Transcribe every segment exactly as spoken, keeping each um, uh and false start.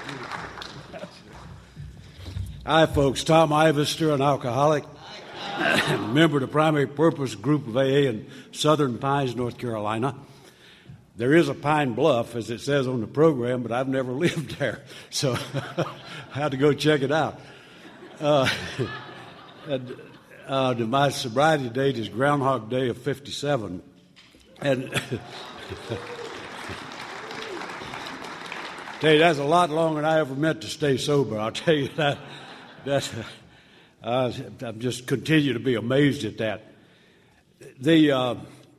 Hi, folks. Tom Ivester, an alcoholic, member of the Primary Purpose Group of A A in Southern Pines, North Carolina. There is a Pine Bluff, as it says on the program, but I've never lived there, so I had to go check it out. Uh, and, uh, my sobriety date is Groundhog Day of fifty-seven, and tell you, that's a lot longer than I ever meant to stay sober. I'll tell you that. that uh, I'm just continue to be amazed at that. The uh,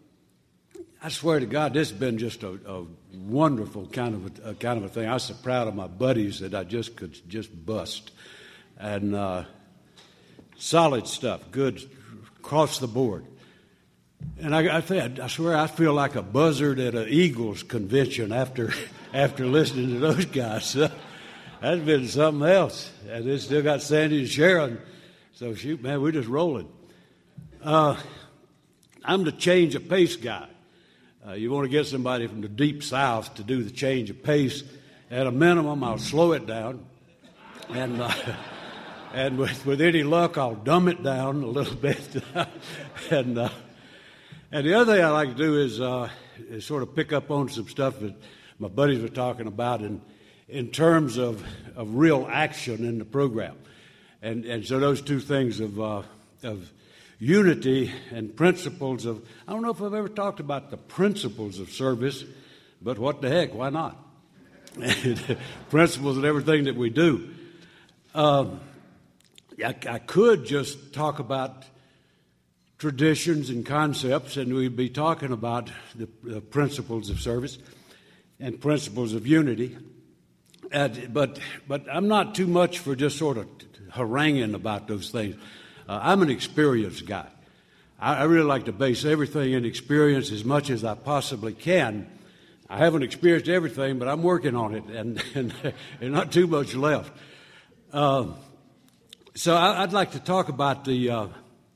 I swear to God, this has been just a, a wonderful kind of a, a kind of a thing. I was so proud of my buddies that I just could just bust, and uh, solid stuff, good across the board. And I, I, think, I swear I feel like a buzzard at an Eagles convention after after listening to those guys. That's been something else. And they still got Sandy and Sharon. So, shoot, man, we're just rolling. Uh, I'm the change of pace guy. Uh, you want to get somebody from the deep south to do the change of pace. At a minimum, I'll slow it down. And uh, and with, with any luck, I'll dumb it down a little bit. and uh, and the other thing I like to do is, uh, is sort of pick up on some stuff that my buddies were talking about in, in terms of, of real action in the program. And and so those two things of uh, of unity and principles of, I don't know if I've ever talked about the principles of service, but what the heck, why not? Principles in everything that we do. Um, I, I could just talk about traditions and concepts, and we'd be talking about the, the principles of service and principles of unity. And, but but I'm not too much for just sort of haranguing about those things. Uh, I'm an experienced guy. I, I really like to base everything in experience as much as I possibly can. I haven't experienced everything, but I'm working on it, and, and, and not too much left. Um, so I, I'd like to talk about the, uh,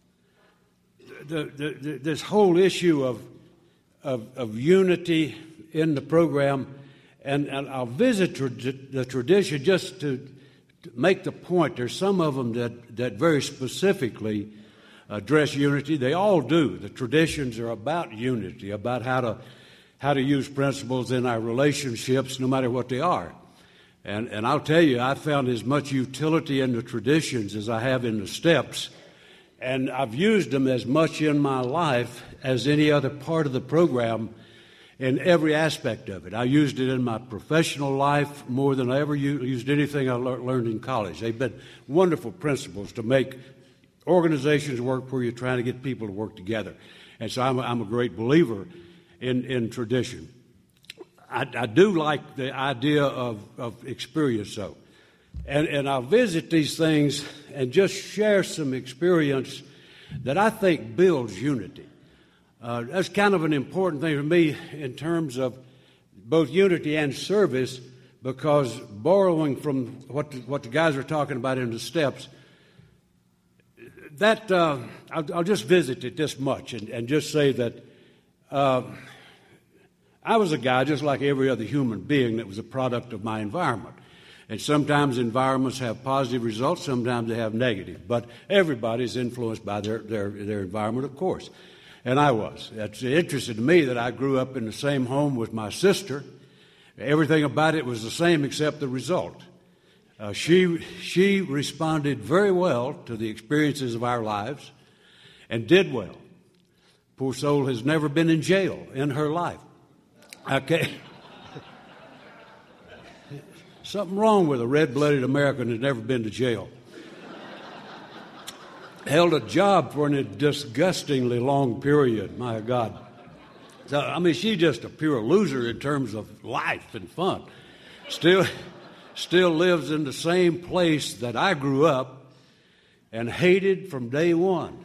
the, the, the this whole issue of, of of unity in the program, and, and I'll visit tra- the tradition just to, to make the point. There's some of them that, that very specifically address unity. They all do. The traditions are about unity, about how to how to use principles in our relationships, no matter what they are. And and I'll tell you, I found as much utility in the traditions as I have in the steps, and I've used them as much in my life as any other part of the program in every aspect of it. I used it in my professional life more than I ever used anything I learned in college. They've been wonderful principles to make organizations work where you're trying to get people to work together. And so I'm a, I'm a great believer in, in tradition. I, I do like the idea of, of experience, though. And, and I'll visit these things and just share some experience that I think builds unity. Uh, that's kind of an important thing for me in terms of both unity and service, because borrowing from what the, what the guys are talking about in the steps, that uh, I'll, I'll just visit it this much and, and just say that uh, I was a guy just like every other human being that was a product of my environment. And sometimes environments have positive results, sometimes they have negative. But everybody's influenced by their, their, their environment, of course. And I was. It's interesting to me that I grew up in the same home with my sister. Everything about it was the same except the result. Uh, she she responded very well to the experiences of our lives and did well. Poor soul has never been in jail in her life. Okay. Something wrong with a red-blooded American who's never been to jail. Held a job for a disgustingly long period, my God. So, I mean, she's just a pure loser in terms of life and fun. Still, still lives in the same place that I grew up and hated from day one.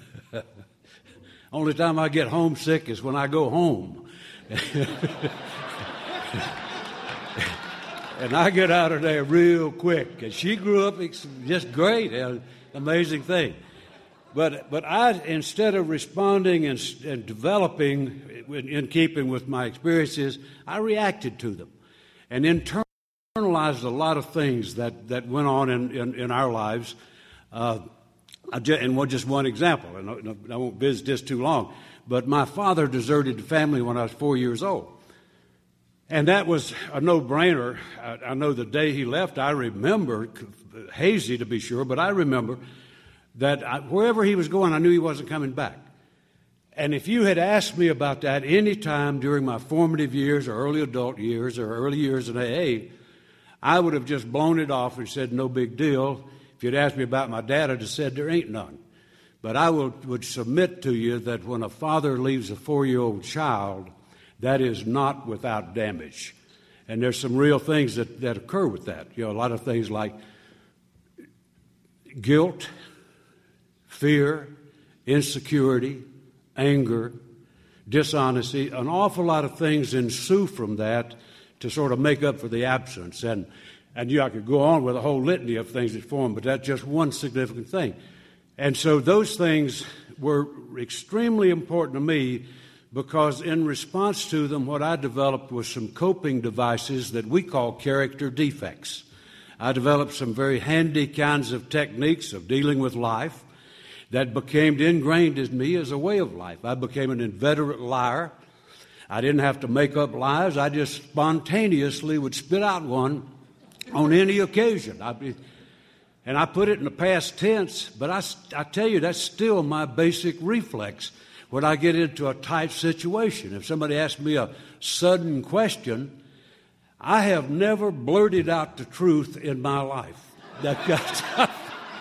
Only time I get homesick is when I go home. And I get out of there real quick. And she grew up just great, an amazing thing. But but I, instead of responding and, and developing in, in keeping with my experiences, I reacted to them. And in turn, internalized a lot of things that, that went on in, in, in our lives. Uh, I just, and one, just one example, and I, I won't visit this too long, but my father deserted the family when I was four years old. And that was a no-brainer. I, I know the day he left, I remember, hazy to be sure, but I remember that I, wherever he was going, I knew he wasn't coming back. And if you had asked me about that any time during my formative years or early adult years or early years in A A, I would have just blown it off and said, no big deal. If you'd asked me about my dad, I'd have said, there ain't none. But I would, would submit to you that when a father leaves a four-year-old child, that is not without damage. And there's some real things that, that occur with that. You know, a lot of things like guilt, fear, insecurity, anger, dishonesty. An awful lot of things ensue from that to sort of make up for the absence. And, and you know, I could go on with a whole litany of things that form, but that's just one significant thing. And so those things were extremely important to me, because in response to them, what I developed was some coping devices that we call character defects. I developed some very handy kinds of techniques of dealing with life that became ingrained in me as a way of life. I became an inveterate liar. I didn't have to make up lies. I just spontaneously would spit out one on any occasion. I'd be, and I put it in the past tense, but I, I tell you, that's still my basic reflex when I get into a tight situation. If somebody asks me a sudden question, I have never blurted out the truth in my life. That,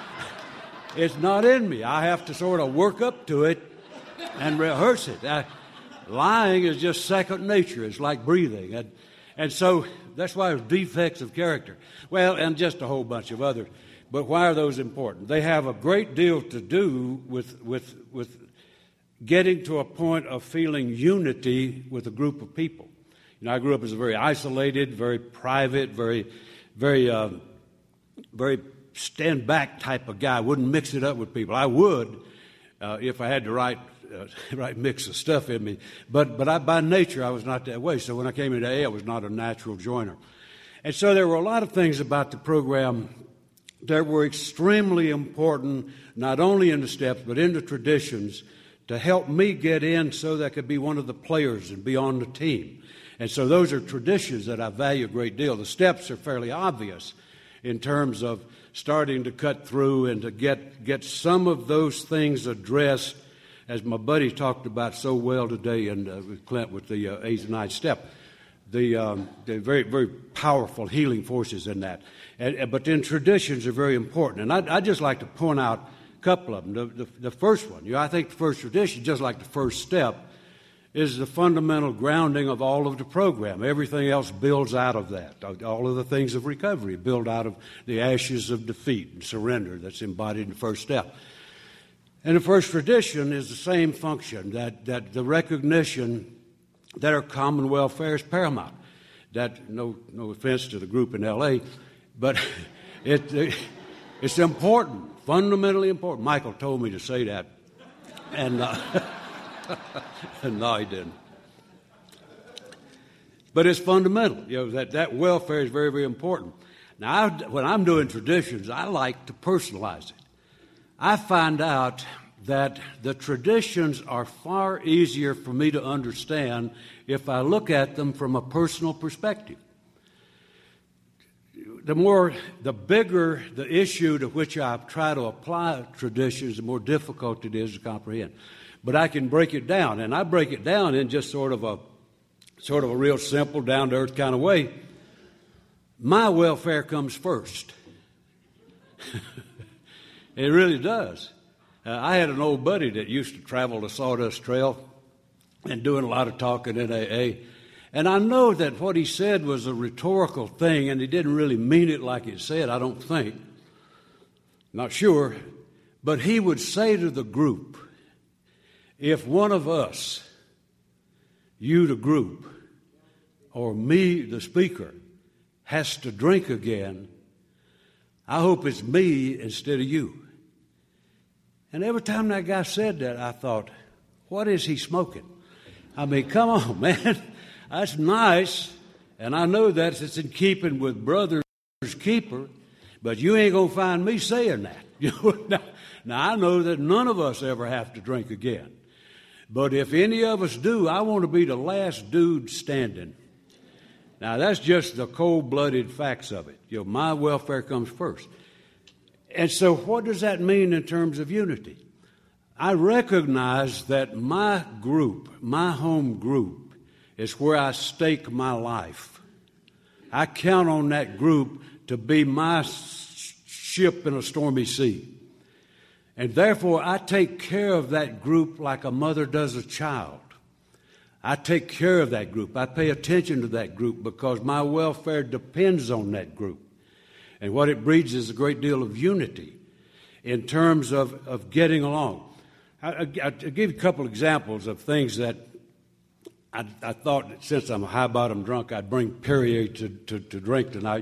it's not in me. I have to sort of work up to it and rehearse it. I, lying is just second nature. It's like breathing. And, and so that's why there's defects of character. Well, and just a whole bunch of others. But why are those important? They have a great deal to do with with with getting to a point of feeling unity with a group of people. You know, I grew up as a very isolated, very private, very, very, uh, very stand-back type of guy. I wouldn't mix it up with people. I would uh, if I had the right, uh, right mix of stuff in me. But, but I, by nature, I was not that way. So when I came into A A, I was not a natural joiner. And so there were a lot of things about the program that were extremely important, not only in the steps, but in the traditions, to help me get in so that I could be one of the players and be on the team. And so those are traditions that I value a great deal. The steps are fairly obvious in terms of starting to cut through and to get, get some of those things addressed, as my buddy talked about so well today and uh, with Clint with the uh, eighth and ninth step. The, um, the very, very powerful healing forces in that. And, but then traditions are very important. And I'd, I'd just like to point out a couple of them. The, the, the first one, you know, I think the first tradition, just like the first step, is the fundamental grounding of all of the program. Everything else builds out of that. All of the things of recovery build out of the ashes of defeat and surrender that's embodied in the first step. And the first tradition is the same function, that, that the recognition that our common welfare is paramount. That, no, no offense to the group in L A, but it, it, it's important. Fundamentally important. Michael told me to say that, and uh, no, he didn't. But it's fundamental. You know, that, that welfare is very, very important. Now, I, when I'm doing traditions, I like to personalize it. I find out that the traditions are far easier for me to understand if I look at them from a personal perspective. The more, the bigger the issue to which I try to apply traditions, the more difficult it is to comprehend. But I can break it down, and I break it down in just sort of a, sort of a real simple, down-to-earth kind of way. My welfare comes first. It really does. Uh, I had an old buddy that used to travel the Sawdust Trail and doing a lot of talking in A A. And I know that what he said was a rhetorical thing, and he didn't really mean it like he said, I don't think. Not sure. But he would say to the group, if one of us, you the group, or me the speaker, has to drink again, I hope it's me instead of you. And every time that guy said that, I thought, what is he smoking? I mean, come on, man. That's nice, And I know that it's in keeping with brother's keeper, but you ain't going to find me saying that. You know, now, now, I know that none of us ever have to drink again. But if any of us do, I want to be the last dude standing. Now, that's just the cold-blooded facts of it. You know, my welfare comes first. And so what does that mean in terms of unity? I recognize that my group, my home group, is where I stake my life. I count on that group to be my ship in a stormy sea. And therefore, I take care of that group like a mother does a child. I take care of that group. I pay attention to that group because my welfare depends on that group. And what it breeds is a great deal of unity in terms of, of getting along. I, I, I'll give you a couple examples of things that I, I thought that since I'm a high-bottom drunk, I'd bring Perrier to, to, to drink tonight.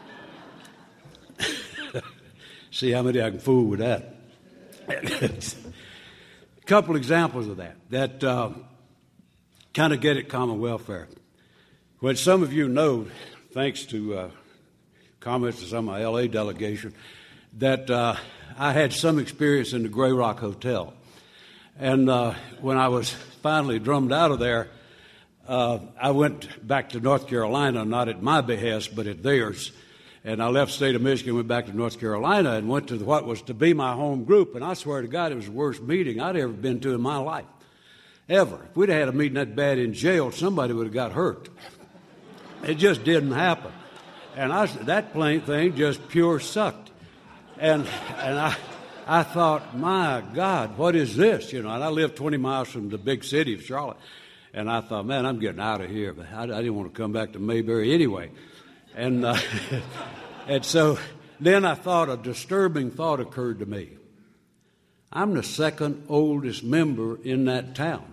See how many I can fool with that. A couple examples of that, that uh, kind of get at common welfare. When some of you know, thanks to uh, comments to some of my L A delegation, that uh, I had some experience in the Grey Rock Hotel. And uh, when I was finally drummed out of there, uh, I went back to North Carolina, not at my behest, but at theirs. And I left the state of Michigan, went back to North Carolina, and went to what was to be my home group. And I swear to God, it was the worst meeting I'd ever been to in my life, ever. If we'd had a meeting that bad in jail, somebody would have got hurt. It just didn't happen. And I, that plain thing just pure sucked. And and I I thought, my God, what is this? You know, and I lived twenty miles from the big city of Charlotte. And I thought, man, I'm getting out of here. But I, I didn't want to come back to Mayberry anyway. And uh, and so then I thought, a disturbing thought occurred to me. I'm the second oldest member in that town.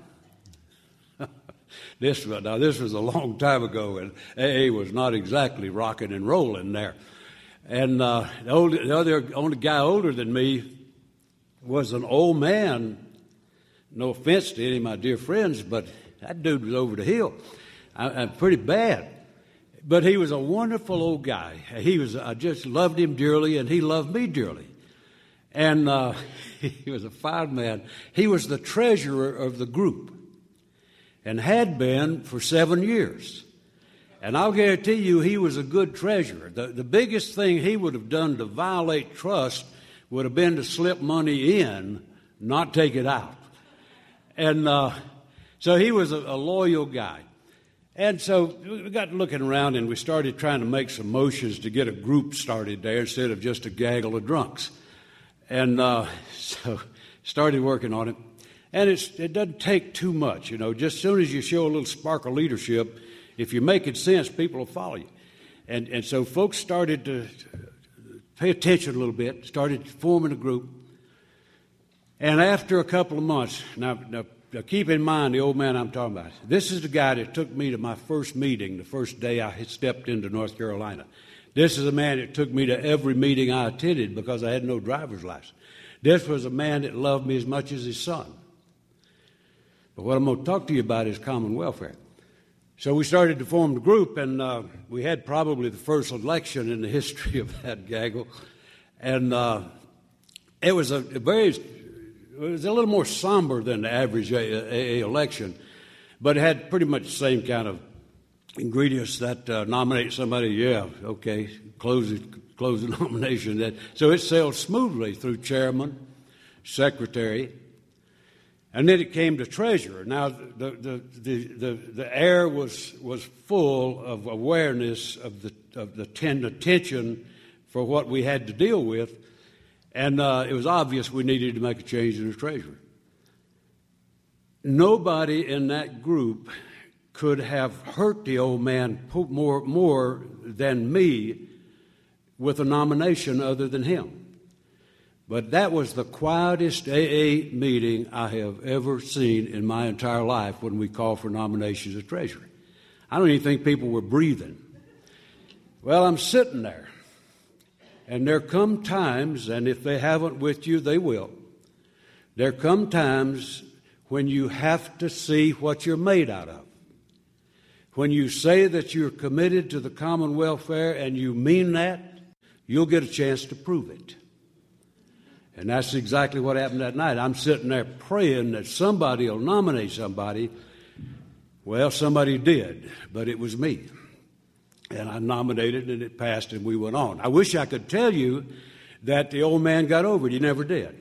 This now this was a long time ago, and A A was not exactly rocking and rolling there. And uh, the, old, the other only guy older than me was an old man. No offense to any of my dear friends, but that dude was over the hill. I, I'm pretty bad. But he was a wonderful old guy. He was, I just loved him dearly, and he loved me dearly. And uh, he was a fine man. He was the treasurer of the group and had been for seven years. And I'll guarantee you he was a good treasurer. The, the biggest thing he would have done to violate trust would have been to slip money in, not take it out. And uh, so he was a, a loyal guy. And so we got looking around, and we started trying to make some motions to get a group started there instead of just a gaggle of drunks. And uh, so started working on it. And it's, it doesn't take too much, you know. Just as soon as you show a little spark of leadership, if you're making sense, people will follow you. And, and so folks started to pay attention a little bit, started forming a group. And after a couple of months, now, now Now, keep in mind the old man I'm talking about. This is the guy that took me to my first meeting the first day I had stepped into North Carolina. This is a man that took me to every meeting I attended because I had no driver's license. This was a man that loved me as much as his son. But what I'm going to talk to you about is common welfare. So we started to form the group, and uh, we had probably the first election in the history of that gaggle. And uh, it was a, a very... It was a little more somber than the average A A election, but it had pretty much the same kind of ingredients that uh, nominate somebody. Yeah, okay, close it, close the nomination. That so it sailed smoothly through chairman, secretary, and then it came to treasurer. Now the the the the, the air was was full of awareness of the of the ten, attention for what we had to deal with. And uh, it was obvious we needed to make a change in the treasurer. Nobody in that group could have hurt the old man more, more than me with a nomination other than him. But that was the quietest A A meeting I have ever seen in my entire life when we called for nominations of treasurer. I don't even think people were breathing. Well, I'm sitting there. And there come times, and if they haven't with you, they will. There come times when you have to see what you're made out of. When you say that you're committed to the common welfare and you mean that, you'll get a chance to prove it. And that's exactly what happened that night. I'm sitting there praying that somebody will nominate somebody. Well, somebody did, but it was me. And I nominated, and it passed, and we went on. I wish I could tell you that the old man got over it. He never did.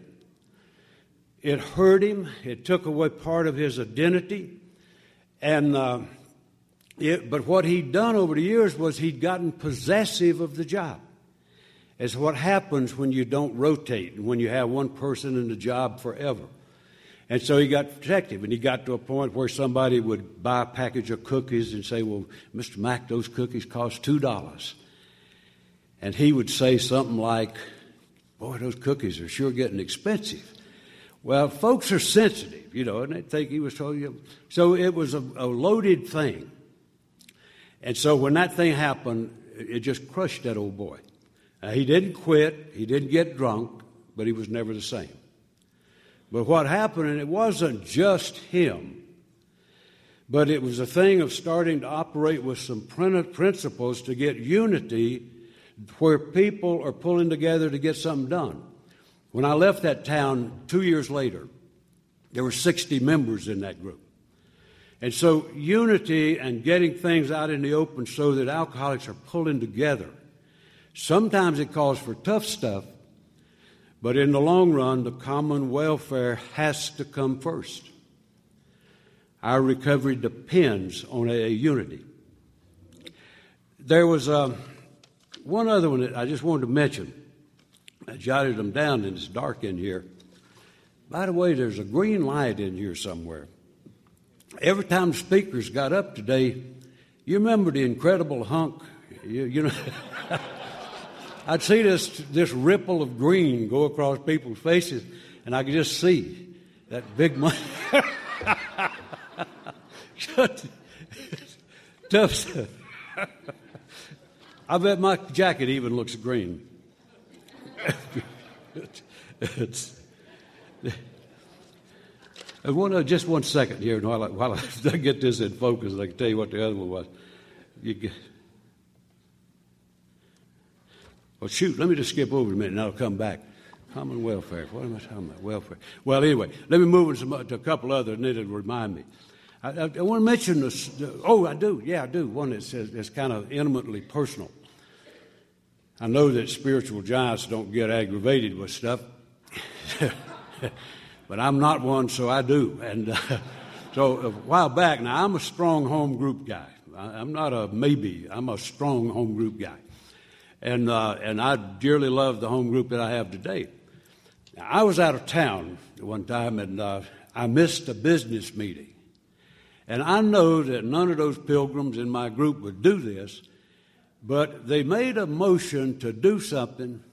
It hurt him. It took away part of his identity. And uh, it, but what he'd done over the years was he'd gotten possessive of the job. It's what happens when you don't rotate and when you have one person in the job forever. And so he got protective, and he got to a point where somebody would buy a package of cookies and say, well, Mister Mack, those cookies cost two dollars. And he would say something like, boy, those cookies are sure getting expensive. Well, folks are sensitive, you know, and they think he was told you. So it was a, a loaded thing. And so when that thing happened, it just crushed that old boy. Now, he didn't quit, he didn't get drunk, but he was never the same. But what happened, and it wasn't just him, but it was a thing of starting to operate with some principles to get unity where people are pulling together to get something done. When I left that town two years later, there were sixty members in that group. And so unity and getting things out in the open so that alcoholics are pulling together. Sometimes it calls for tough stuff, but in the long run, the common welfare has to come first. Our recovery depends on a, a unity. There was uh, one other one that I just wanted to mention. I jotted them down, and it's dark in here. By the way, there's a green light in here somewhere. Every time the speakers got up today, you remember the Incredible Hulk? You, you know, I'd see this this ripple of green go across people's faces, and I could just see that big money. Tough stuff. I bet my jacket even looks green. it's, one, just one second here while I, while I get this in focus, I can tell you what the other one was. You get, well, shoot, let me just skip over a minute and I'll come back. Common welfare. What am I talking about? Welfare. Well, anyway, let me move on some, to a couple other, and it'll remind me. I, I, I want to mention this. The, oh, I do. Yeah, I do. One that says it's kind of intimately personal. I know that spiritual giants don't get aggravated with stuff, but I'm not one, so I do. And uh, so a while back, now I'm a strong home group guy. I, I'm not a maybe. I'm a strong home group guy. And uh, and I dearly love the home group that I have today. Now, I was out of town one time, and uh, I missed a business meeting. And I know that none of those pilgrims in my group would do this, but they made a motion to do something.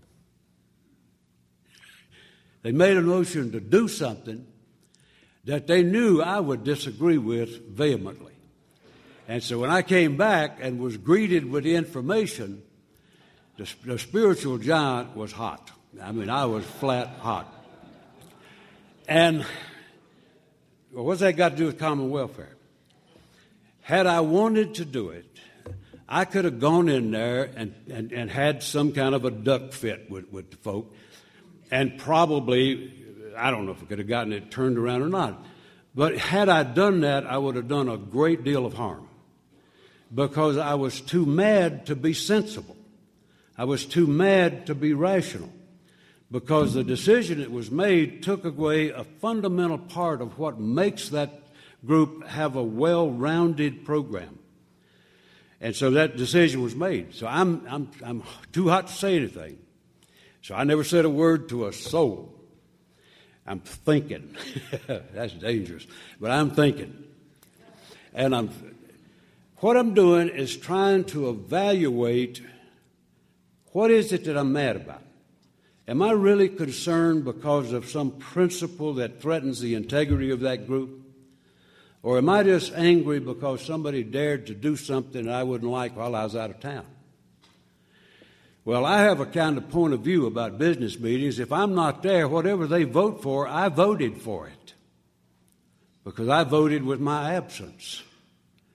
They made a motion to do something that they knew I would disagree with vehemently. And so when I came back and was greeted with the information, the, the spiritual giant was hot. I mean, I was flat hot. And well, what's that got to do with common welfare? Had I wanted to do it, I could have gone in there and, and, and had some kind of a duck fit with, with the folk, and probably, I don't know if I could have gotten it turned around or not, but had I done that, I would have done a great deal of harm because I was too mad to be sensible. I was too mad to be rational because the decision that was made took away a fundamental part of what makes that group have a well-rounded program. And so that decision was made. So I'm, I'm, I'm too hot to say anything. So I never said a word to a soul. I'm thinking. That's dangerous. But I'm thinking. And I'm, what I'm doing is trying to evaluate what is it that I'm mad about. Am I really concerned because of some principle that threatens the integrity of that group? Or am I just angry because somebody dared to do something that I wouldn't like while I was out of town? Well, I have a kind of point of view about business meetings. If I'm not there, whatever they vote for, I voted for it because I voted with my absence.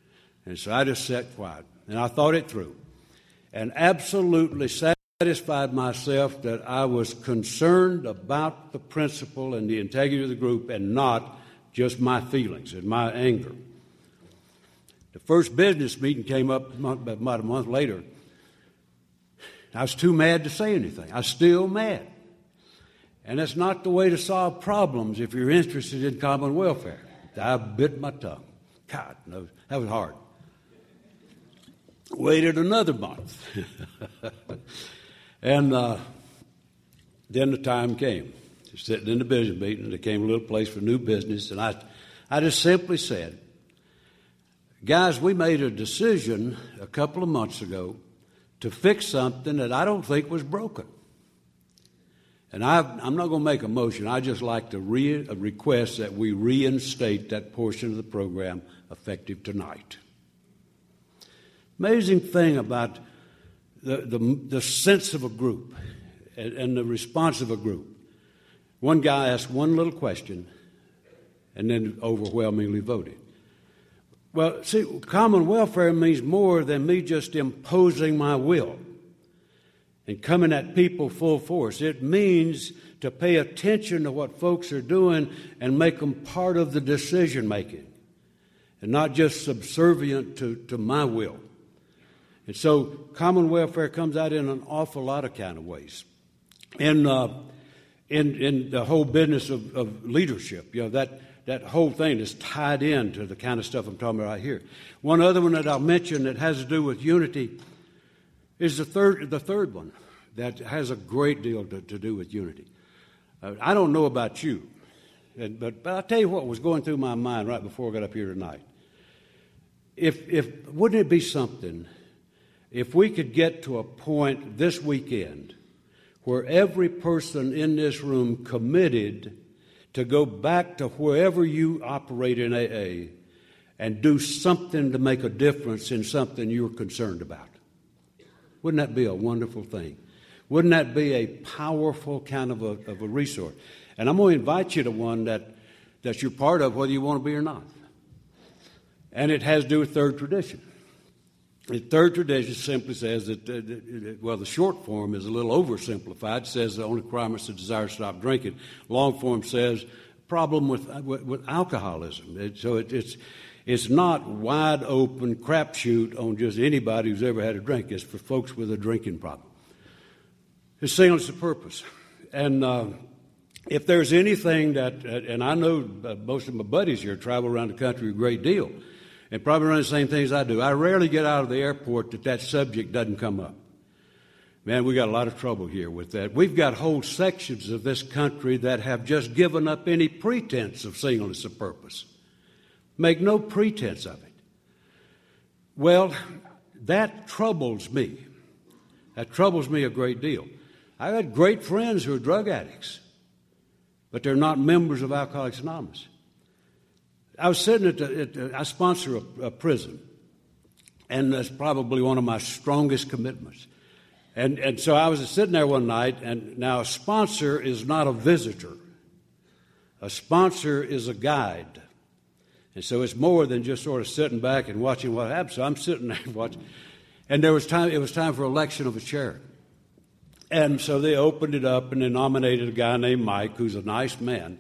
And so I just sat quiet, and I thought it through, and absolutely satisfied myself that I was concerned about the principle and the integrity of the group and not just my feelings and my anger. The first business meeting came up about a month later. I was too mad to say anything. I was still mad. And that's not the way to solve problems if you're interested in common welfare. I bit my tongue. God, no, that was hard. Waited another month. and uh, then the time came. Sitting in the business meeting, there came a little place for new business, and I, I just simply said, guys, we made a decision a couple of months ago to fix something that I don't think was broken. And I've, I'm not going to make a motion. I just like to re- request that we reinstate that portion of the program effective tonight. Amazing thing about the, the, the sense of a group and, and the response of a group. One guy asked one little question and then overwhelmingly voted. Well, see, common welfare means more than me just imposing my will and coming at people full force. It means to pay attention to what folks are doing and make them part of the decision making and not just subservient to, to my will. And so common welfare comes out in an awful lot of kind of ways. And uh, in, in the whole business of, of leadership, you know, that That whole thing is tied into the kind of stuff I'm talking about right here. One other one that I'll mention that has to do with unity is the third, the third one that has a great deal to, to do with unity. Uh, I don't know about you, and, but, but I'll tell you what was going through my mind right before I got up here tonight. If, if wouldn't it be something if we could get to a point this weekend where every person in this room committed to go back to wherever you operate in A A and do something to make a difference in something you're concerned about. Wouldn't that be a wonderful thing? Wouldn't that be a powerful kind of a, of a resource? And I'm going to invite you to one that, that you're part of, whether you want to be or not. And it has to do with third tradition. The third tradition simply says that, uh, well, the short form is a little oversimplified. It says the only requirement is the desire to stop drinking. Long form says problem with with, with alcoholism. It, so it, it's it's not wide open crapshoot on just anybody who's ever had a drink. It's for folks with a drinking problem. It's singleness of purpose. And uh, if there's anything that, uh, and I know uh, most of my buddies here travel around the country a great deal, and probably run the same things I do. I rarely get out of the airport that that subject doesn't come up. Man, we got a lot of trouble here with that. We've got whole sections of this country that have just given up any pretense of singleness of purpose. Make no pretense of it. Well, that troubles me. That troubles me a great deal. I've had great friends who are drug addicts, but they're not members of Alcoholics Anonymous. I was sitting at, the, at the, I sponsor a, a prison, and that's probably one of my strongest commitments. And and so I was sitting there one night, and now a sponsor is not a visitor. A sponsor is a guide. And so it's more than just sort of sitting back and watching what happens. So I'm sitting there watching. And there was time, it was time for election of a chair. And so they opened it up, and they nominated a guy named Mike, who's a nice man.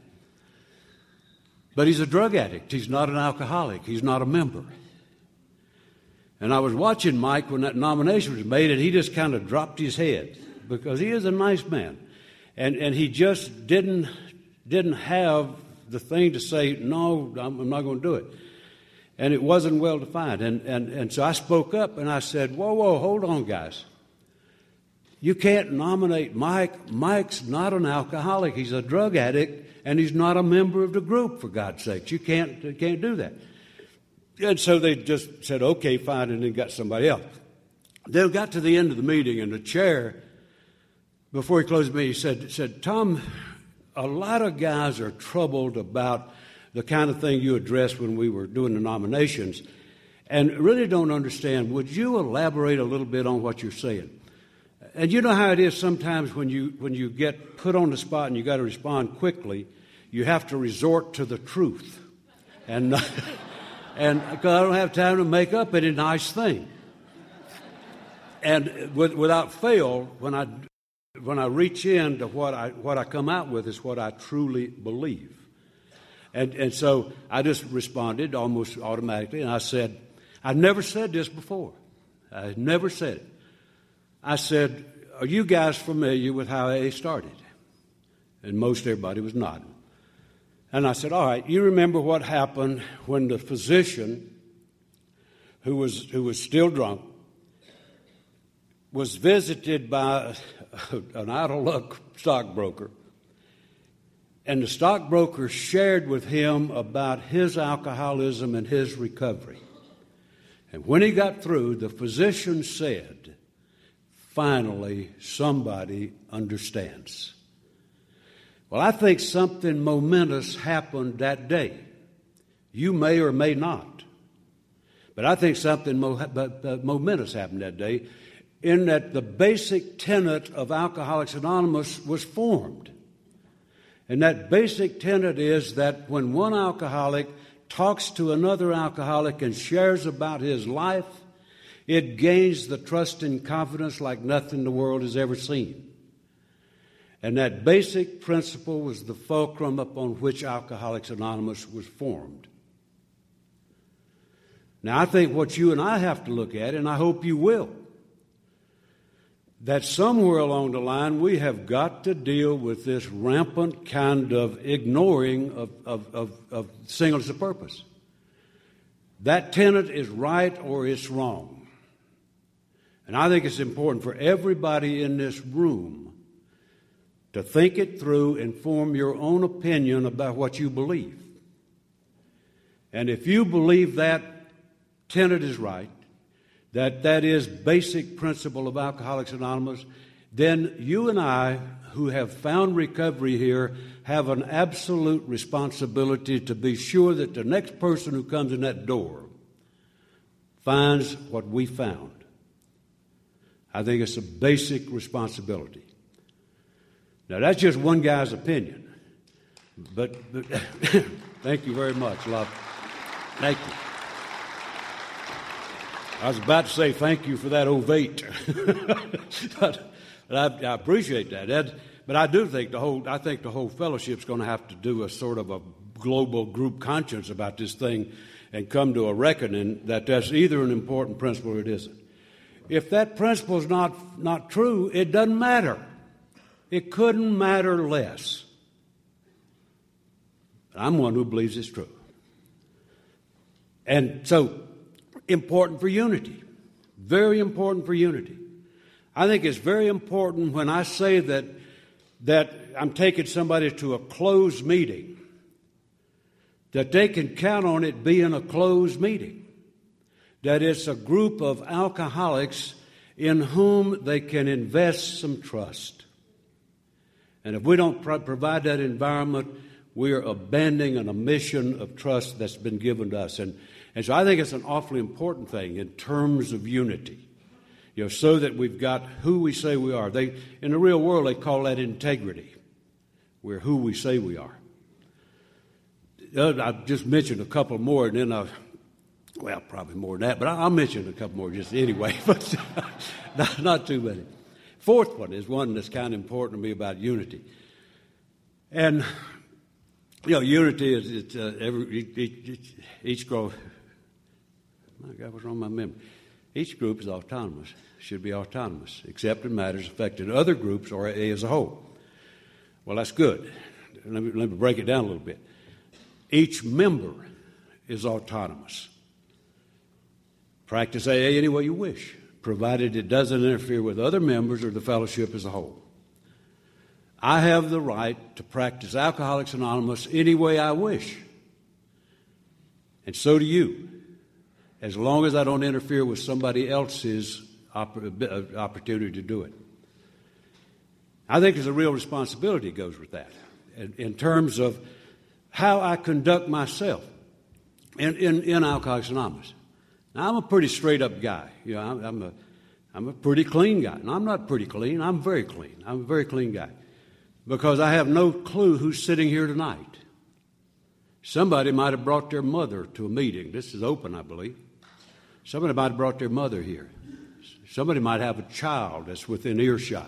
But he's a drug addict. He's not an alcoholic. He's not a member. And I was watching Mike when that nomination was made, and he just kind of dropped his head because he is a nice man. And and he just didn't didn't have the thing to say, no, I'm, I'm not going to do it. And it wasn't well defined. And, and, and so I spoke up, and I said, whoa, whoa, hold on, guys. You can't nominate Mike. Mike's not an alcoholic. He's a drug addict, and he's not a member of the group, for God's sakes. You can't, you can't do that. And so they just said, okay, fine, and then got somebody else. They got to the end of the meeting, and the chair, before he closed the meeting, he said, said, Tom, a lot of guys are troubled about the kind of thing you addressed when we were doing the nominations and really don't understand. Would you elaborate a little bit on what you're saying? And you know how it is sometimes when you when you get put on the spot and you got to respond quickly, you have to resort to the truth. And And because I don't have time to make up any nice thing. And with, without fail, when I when I reach into what I what I come out with is what I truly believe. And and so I just responded almost automatically, and I said, I've never said this before. I never said it. I said, are you guys familiar with how A A started? And most everybody was nodding. And I said, all right, you remember what happened when the physician, who was who was still drunk, was visited by an out-of-luck stockbroker, and the stockbroker shared with him about his alcoholism and his recovery. And when he got through, the physician said, finally, somebody understands. Well, I think something momentous happened that day. You may or may not. But I think something mo- momentous happened that day in that the basic tenet of Alcoholics Anonymous was formed. And that basic tenet is that when one alcoholic talks to another alcoholic and shares about his life, it gains the trust and confidence like nothing the world has ever seen. And that basic principle was the fulcrum upon which Alcoholics Anonymous was formed. Now, I think what you and I have to look at, and I hope you will, that somewhere along the line we have got to deal with this rampant kind of ignoring of, of, of, of singleness of purpose. That tenet is right or it's wrong. And I think it's important for everybody in this room to think it through and form your own opinion about what you believe. And if you believe that tenet is right, that that is basic principle of Alcoholics Anonymous, then you and I, who have found recovery here, have an absolute responsibility to be sure that the next person who comes in that door finds what we found. I think it's a basic responsibility. Now, that's just one guy's opinion. But, but thank you very much, love. Thank you. I was about to say thank you for that ovate. but I, I appreciate that. that. But I do think the whole I think the whole fellowship's going to have to do a sort of a global group conscience about this thing and come to a reckoning that that's either an important principle or it isn't. If that principle is not, not true, it doesn't matter. It couldn't matter less. I'm one who believes it's true. And so, important for unity. Very important for unity. I think it's very important when I say that, that I'm taking somebody to a closed meeting, that they can count on it being a closed meeting. That it's a group of alcoholics in whom they can invest some trust. And if we don't pro- provide that environment, we are abandoning a mission of trust that's been given to us. And, and so I think it's an awfully important thing in terms of unity, you know, so that we've got who we say we are. They, in the real world, they call that integrity. We're who we say we are. Uh, I've just mentioned a couple more, and then I've, well, probably more than that, but I'll mention a couple more just anyway, but not, not too many. Fourth one is one that's kind of important to me about unity. And, you know, unity is it's, uh, every, each, each group, my God, what's wrong with my memory? Each group is autonomous, should be autonomous, except in matters affecting other groups or A A as a whole. Well, that's good. Let me, let me break it down a little bit. Each member is autonomous. Practice A A any way you wish, provided it doesn't interfere with other members or the fellowship as a whole. I have the right to practice Alcoholics Anonymous any way I wish. And so do you, as long as I don't interfere with somebody else's opportunity to do it. I think there's a real responsibility that goes with that in, in terms of how I conduct myself in, in, in Alcoholics Anonymous. Now, I'm a pretty straight-up guy. You know, I'm, I'm, a, I'm a pretty clean guy. And I'm not pretty clean. I'm very clean. I'm a very clean guy because I have no clue who's sitting here tonight. Somebody might have brought their mother to a meeting. This is open, I believe. Somebody might have brought their mother here. Somebody might have a child that's within earshot.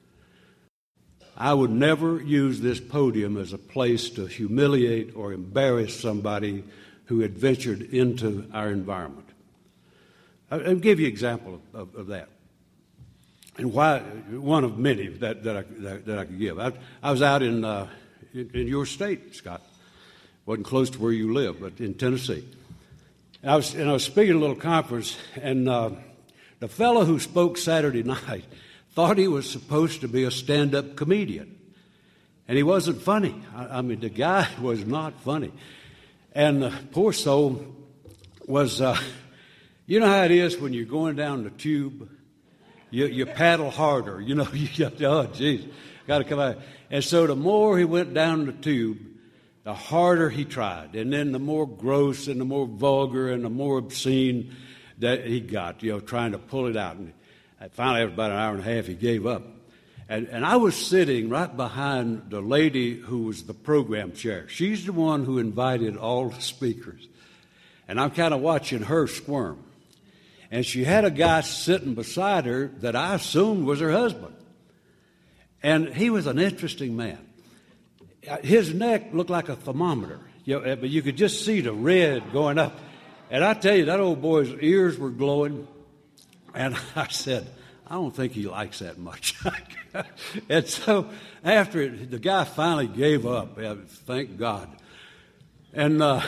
I would never use this podium as a place to humiliate or embarrass somebody who had ventured into our environment. I'll give you an example of, of, of that. And why, one of many that, that, I, that, that I could give. I, I was out in, uh, in, in your state, Scott. Wasn't close to where you live, but in Tennessee. And I was, and I was speaking at a little conference, and uh, the fellow who spoke Saturday night thought he was supposed to be a stand-up comedian. And he wasn't funny. I, I mean, the guy was not funny. And the poor soul was, uh, you know how it is when you're going down the tube? You, you paddle harder. You know, you got, oh, geez, got to come out. And so the more he went down the tube, the harder he tried. And then the more gross and the more vulgar and the more obscene that he got, you know, trying to pull it out. And finally, after about an hour and a half, he gave up. And, and I was sitting right behind the lady who was the program chair. She's the one who invited all the speakers. And I'm kind of watching her squirm. And she had a guy sitting beside her that I assumed was her husband. And he was an interesting man. His neck looked like a thermometer, you know, but you could just see the red going up. And I tell you, that old boy's ears were glowing. And I said, I don't think he likes that much. And so after it, the guy finally gave up, thank God. And uh,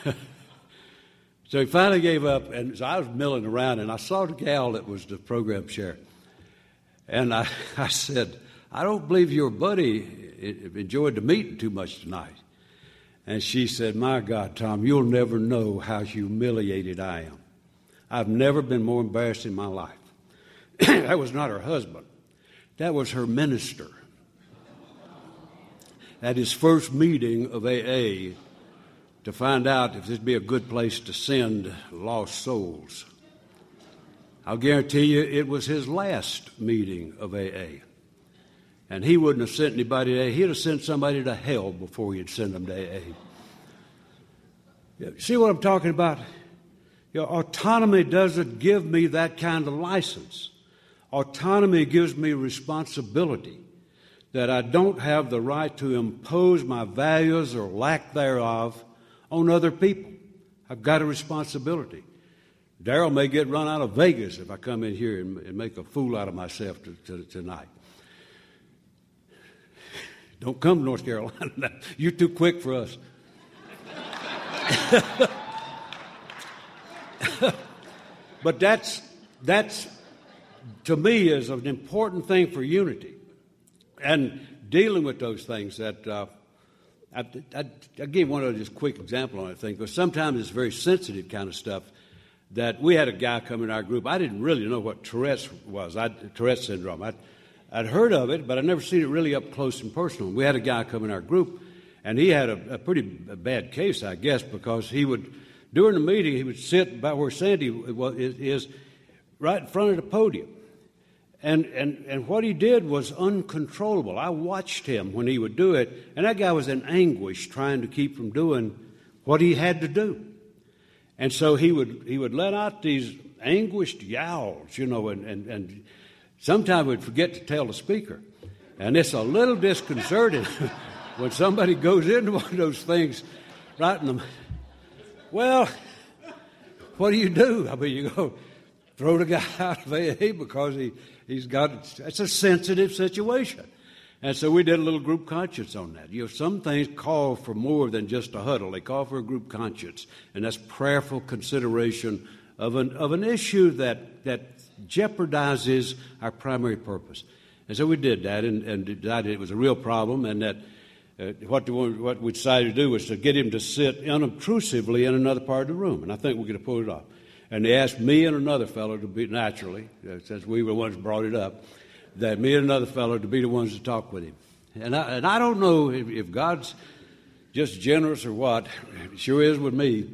so he finally gave up, and so I was milling around, and I saw the gal that was the program chair. And I, I said, I don't believe your buddy enjoyed the meeting too much tonight. And she said, my God, Tom, you'll never know how humiliated I am. I've never been more embarrassed in my life. That was not her husband. That was her minister. At his first meeting of A A, to find out if this would be a good place to send lost souls. I'll guarantee you it was his last meeting of A A. And he wouldn't have sent anybody to A A. He'd have sent somebody to hell before he'd send them to A A. See what I'm talking about? You know, autonomy doesn't give me that kind of license. Autonomy gives me responsibility that I don't have the right to impose my values or lack thereof on other people. I've got a responsibility. Darrell may get run out of Vegas if I come in here and, and make a fool out of myself to, to, tonight. Don't come to North Carolina. You're too quick for us. But that's, that's, to me, is an important thing for unity. And dealing with those things that, uh, I, I, I gave one of just quick example on it, thing, because sometimes it's very sensitive kind of stuff. That we had a guy come in our group. I didn't really know what Tourette's was, I, Tourette's syndrome. I'd, I'd heard of it, but I'd never seen it really up close and personal. We had a guy come in our group, and he had a, a pretty bad case, I guess, because he would, during the meeting, he would sit about where Sandy was, is, right in front of the podium. And, and, and what he did was uncontrollable. I watched him when he would do it, and that guy was in anguish trying to keep from doing what he had to do. And so he would he would let out these anguished yowls, you know, and, and, and sometimes we'd forget to tell the speaker. And it's a little disconcerting when somebody goes into one of those things right in the... Well, what do you do? I mean, you go throw the guy out of A A because he, he's got... It's a sensitive situation. And so we did a little group conscience on that. You know, some things call for more than just a huddle. They call for a group conscience, and that's prayerful consideration of an of an issue that that jeopardizes our primary purpose. And so we did that, and, and decided it was a real problem, and that uh, what the, what we decided to do was to get him to sit unobtrusively in another part of the room, and I think we could have pulled it off. And they asked me and another fellow to be naturally, uh, since we were the ones who brought it up, that me and another fellow to be the ones to talk with him. And I, and I don't know if, if God's just generous or what. It sure is with me.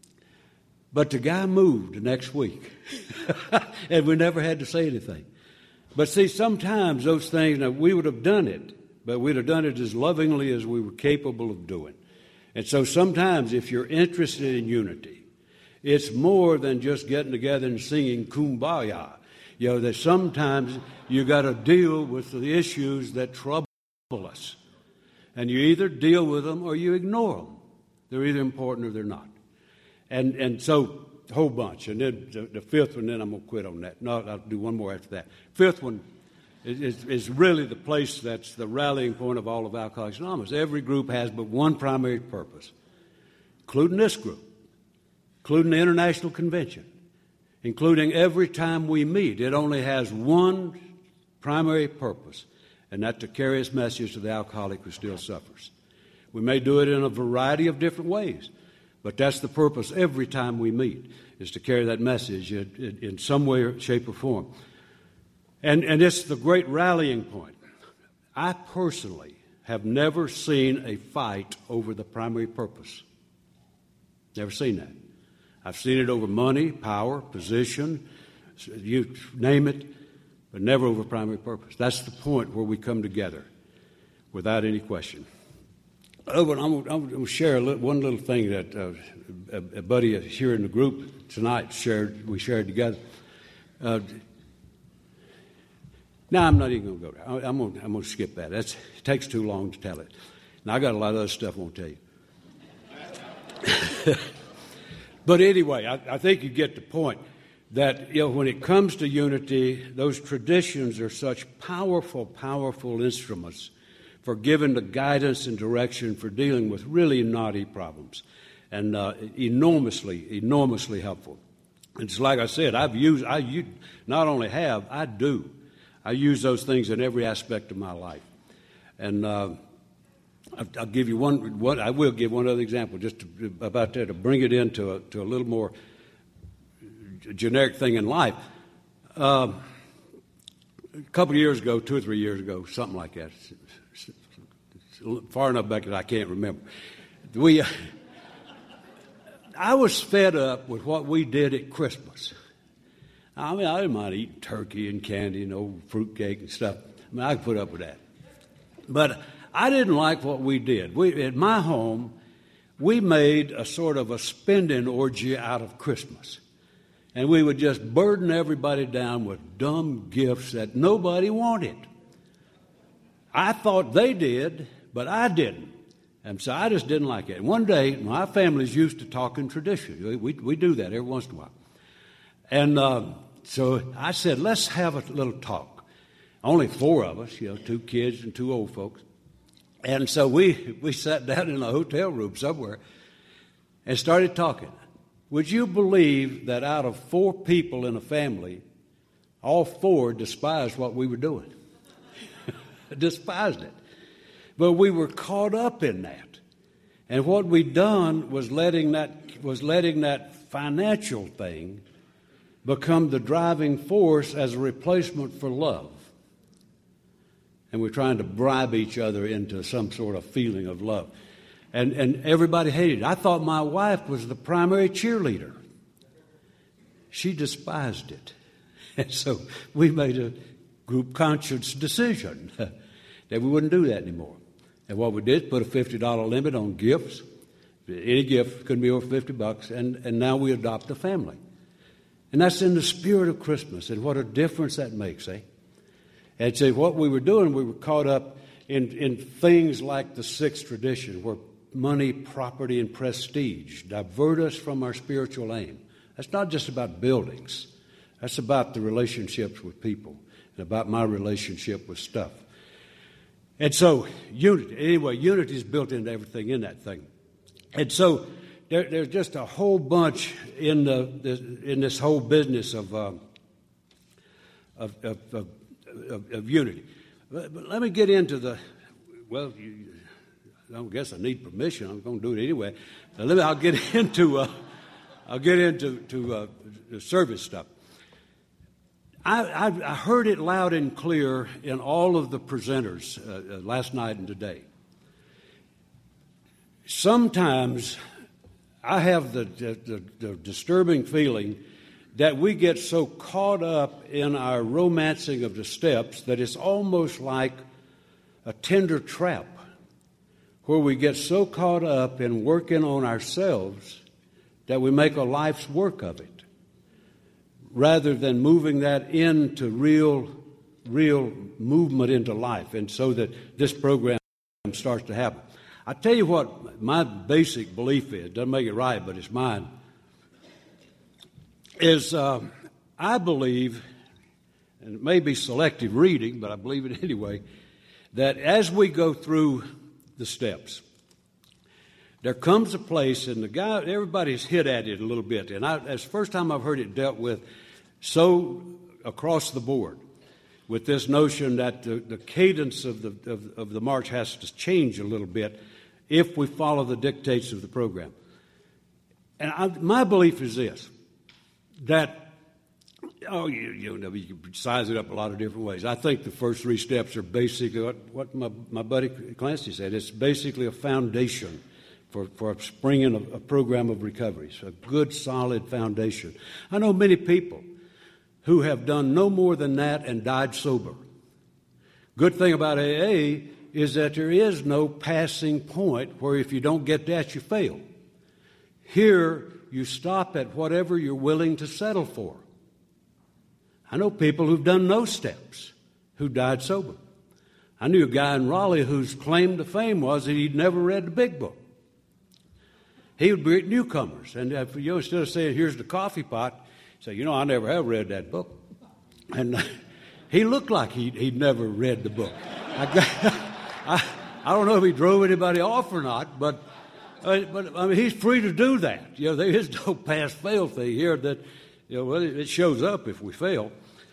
But the guy moved the next week. And we never had to say anything. But see, sometimes those things, now we would have done it, but we'd have done it as lovingly as we were capable of doing. And so sometimes if you're interested in unity, it's more than just getting together and singing Kumbaya. You know, that sometimes you got to deal with the issues that trouble us. And you either deal with them or you ignore them. They're either important or they're not. And and so, a whole bunch. And then the, the fifth one, then I'm going to quit on that. No, I'll do one more after that. Fifth one is, is, is really the place that's the rallying point of all of Alcoholics Anonymous. Every group has but one primary purpose, including this group, including the International Convention, including every time we meet. It only has one primary purpose, and that's to carry its message to the alcoholic who still suffers. We may do it in a variety of different ways, but that's the purpose every time we meet, is to carry that message in, in, in some way, shape, or form. And, and it's the great rallying point. I personally have never seen a fight over the primary purpose. Never seen that. I've seen it over money, power, position, you name it, but never over primary purpose. That's the point where we come together without any question. Oh, and I'm, I'm going to share a little, one little thing that uh, a, a buddy here in the group tonight shared. We shared together. Uh, now I'm not even going to go there. I, I'm going I'm going to skip that. That's, it takes too long to tell it. Now I got a lot of other stuff I won't tell you. But anyway, I, I think you get the point that, you know, when it comes to unity, those traditions are such powerful, powerful instruments for giving the guidance and direction for dealing with really knotty problems, and uh, enormously, enormously helpful. It's like I said, I've used, I you, not only have, I do. I use those things in every aspect of my life. And uh, I'll, I'll give you one, one, I will give one other example just to, about that, to bring it into a, to a little more generic thing in life. Uh, a couple of years ago, two or three years ago, something like that, far enough back that I can't remember. We, uh, I was fed up with what we did at Christmas. I mean, I didn't mind eating turkey and candy and old fruitcake and stuff. I mean, I could put up with that. But I didn't like what we did. We, at my home, we made a sort of a spending orgy out of Christmas. And we would just burden everybody down with dumb gifts that nobody wanted. I thought they did, but I didn't. And so I just didn't like it. And one day, my family's used to talking tradition. We, we do that every once in a while. And uh, so I said, let's have a little talk. Only four of us, you know, two kids and two old folks. And so we, we sat down in a hotel room somewhere and started talking. Would you believe that out of four people in a family, all four despised what we were doing? Despised it. But we were caught up in that. And what we'd done was letting that was letting that financial thing become the driving force as a replacement for love. And we're trying to bribe each other into some sort of feeling of love. And and everybody hated it. I thought my wife was the primary cheerleader. She despised it. And so we made a group conscience decision that we wouldn't do that anymore. And what we did is put a fifty dollars limit on gifts. Any gift couldn't be over fifty bucks, and, and now we adopt a family. And that's in the spirit of Christmas, and what a difference that makes, eh? And so what we were doing, we were caught up in, in things like the sixth tradition, where money, property, and prestige divert us from our spiritual aim. That's not just about buildings. That's about the relationships with people and about my relationship with stuff. And so, unity. Anyway, unity is built into everything in that thing. And so, there, there's just a whole bunch in the, the in this whole business of uh, of, of, of, of, of unity. But, but let me get into the. Well, you, I don't guess I need permission. I'm going to do it anyway. Now, let me. I'll get into. Uh, I'll get into to uh, the service stuff. I, I, I heard it loud and clear in all of the presenters uh, last night and today. Sometimes I have the, the, the disturbing feeling that we get so caught up in our romancing of the steps that it's almost like a tender trap where we get so caught up in working on ourselves that we make a life's work of it, rather than moving that into real, real movement into life, and so that this program starts to happen. I tell you what my basic belief is, doesn't make it right, but it's mine, is uh, I believe, and it may be selective reading, but I believe it anyway, that as we go through the steps, there comes a place, and the guy, everybody's hit at it a little bit, and I, it's the first time I've heard it dealt with so across the board, with this notion that the, the cadence of the of, of the march has to change a little bit if we follow the dictates of the program. And I, my belief is this, that, oh, you, you know, you can size it up a lot of different ways. I think the first three steps are basically what, what my, my buddy Clancy said. It's basically a foundation for, for springing a, a program of recovery. So a good, solid foundation. I know many people who have done no more than that and died sober. Good thing about A A is that there is no passing point where if you don't get that, you fail. Here, you stop at whatever you're willing to settle for. I know people who've done no steps who died sober. I knew a guy in Raleigh whose claim to fame was that he'd never read the big book. He would greet newcomers, and if, you know, instead of saying, here's the coffee pot, say, you know, I never have read that book. And uh, he looked like he'd, he'd never read the book. I, got, I, I don't know if he drove anybody off or not, but uh, but I mean, he's free to do that. You know, there is no pass-fail thing here that, you know, well, it shows up if we fail.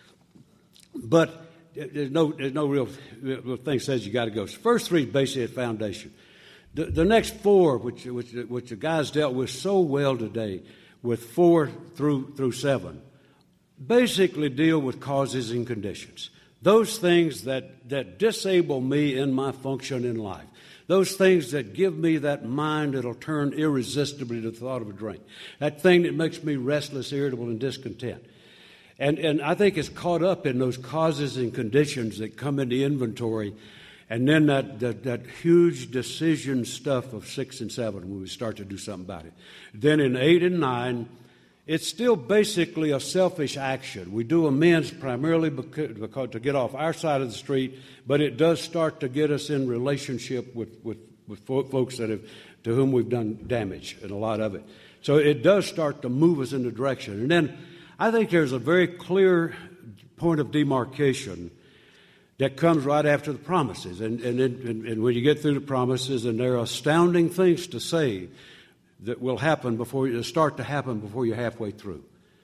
But there's no there's no real, real thing says you got to go. So first three is basically a foundation. The, the next four, which which which the guys dealt with so well today, with four through through seven, basically deal with causes and conditions. Those things that, that disable me in my function in life. Those things that give me that mind that'll turn irresistibly to the thought of a drink. That thing that makes me restless, irritable, and discontent. And and I think it's caught up in those causes and conditions that come into inventory. And then that, that, that huge decision stuff of six and seven when we start to do something about it. Then in eight and nine, it's still basically a selfish action. We do amends primarily because, because to get off our side of the street, but it does start to get us in relationship with, with, with folks that have, to whom we've done damage, and a lot of it. So it does start to move us in the direction. And then I think there's a very clear point of demarcation that comes right after the promises. And, and, and, and when you get through the promises, and there are astounding things to say that will happen before you start to happen before you're halfway through.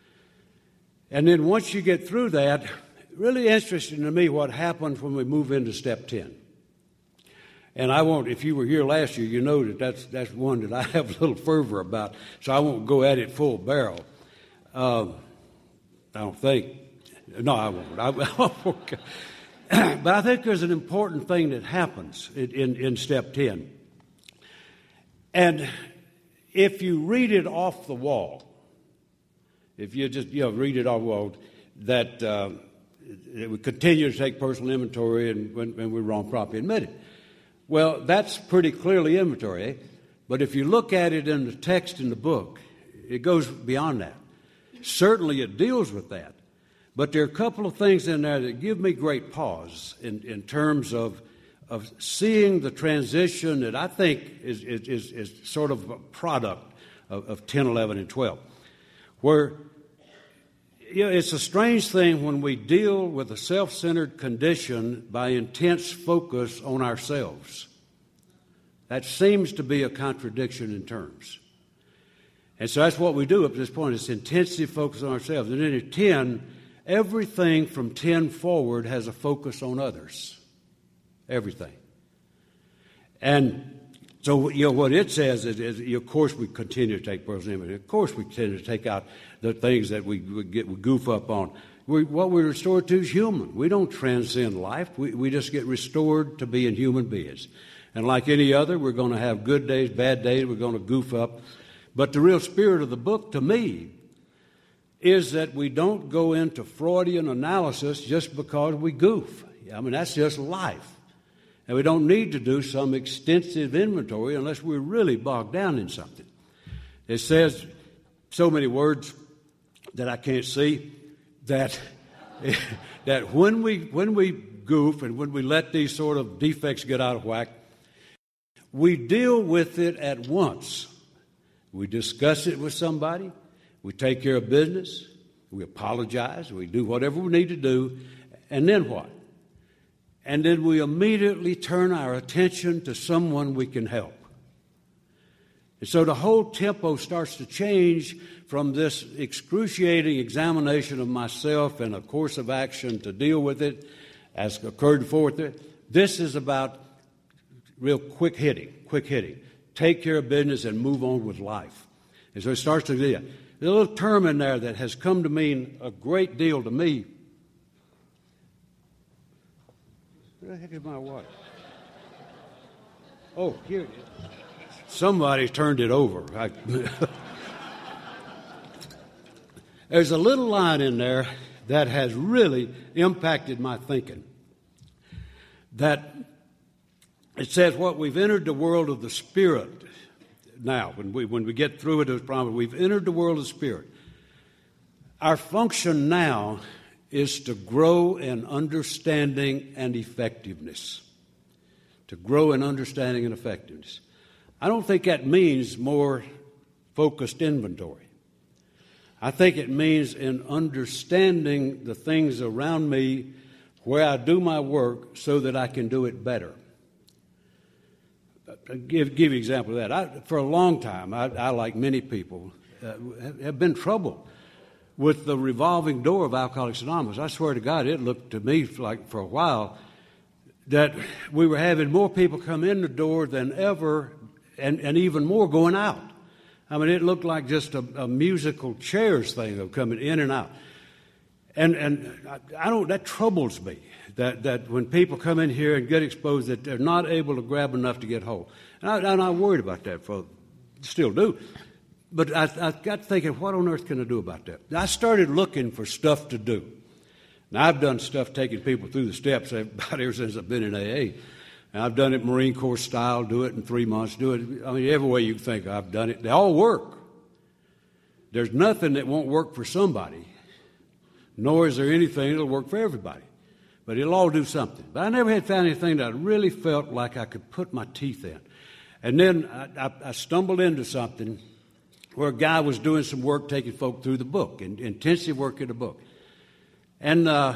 And then once you get through that, really interesting to me what happens when we move into step ten. And I won't, if you were here last year, you know that that's, that's one that I have a little fervor about, so I won't go at it full barrel. Um, I don't think. No, I won't. I, I won't. But I think there's an important thing that happens in, in, in step ten. And if you read it off the wall, if you just you know read it off the wall, that uh, it would continue to take personal inventory and when, when we're wrong, properly admitted. Well, that's pretty clearly inventory. Eh? But if you look at it in the text in the book, it goes beyond that. Certainly it deals with that. But there are a couple of things in there that give me great pause in, in terms of of seeing the transition that I think is, is, is sort of a product of, of ten, eleven, and twelve, where you know, it's a strange thing when we deal with a self-centered condition by intense focus on ourselves. That seems to be a contradiction in terms. And so that's what we do up to this point, is intensive focus on ourselves. And then at ten, everything from ten forward has a focus on others. Everything. And so, you know, what it says is, is of course, we continue to take personal inventory. Of course, we continue to take out the things that we, we get we goof up on. We, what we're restored to is human. We don't transcend life. We, we just get restored to being human beings. And like any other, we're going to have good days, bad days. We're going to goof up. But the real spirit of the book, to me, is that we don't go into Freudian analysis just because we goof. I mean, that's just life. And we don't need to do some extensive inventory unless we're really bogged down in something. It says so many words that I can't see that that when we when we goof and when we let these sort of defects get out of whack, we deal with it at once. We discuss it with somebody. We take care of business. We apologize. We do whatever we need to do. And then what? And then we immediately turn our attention to someone we can help. And so the whole tempo starts to change from this excruciating examination of myself and a course of action to deal with it as occurred before. This is about real quick hitting, quick hitting. Take care of business and move on with life. And so it starts to do that. There's a little term in there that has come to mean a great deal to me. Where the heck is my water? Oh, here it is. Somebody turned it over. I, There's a little line in there that has really impacted my thinking. That it says, what we've entered the world of the Spirit now. When we when we get through it, as promised, we've entered the world of the Spirit. Our function now is to grow in understanding and effectiveness. To grow in understanding and effectiveness. I don't think that means more focused inventory. I think it means in understanding the things around me where I do my work so that I can do it better. I'll give, give you an example of that. I, for a long time, I, I like many people, uh, have, have been troubled with the revolving door of Alcoholics Anonymous. I swear to God, it looked to me like for a while that we were having more people come in the door than ever, and, and even more going out. I mean, it looked like just a, a musical chairs thing of coming in and out. And and I, I don't. That troubles me. That that when people come in here and get exposed, that they're not able to grab enough to get whole. And I, I'm not worried about that. For still do. But I, I got thinking, what on earth can I do about that? I started looking for stuff to do. Now I've done stuff taking people through the steps about ever since I've been in A A. And I've done it Marine Corps style. Do it in three months. Do it. I mean, every way you can think of, I've done it. They all work. There's nothing that won't work for somebody. Nor is there anything that'll work for everybody. But it'll all do something. But I never had found anything that I really felt like I could put my teeth in. And then I, I, I stumbled into something where a guy was doing some work taking folk through the book, in, intensive work in the book. And uh,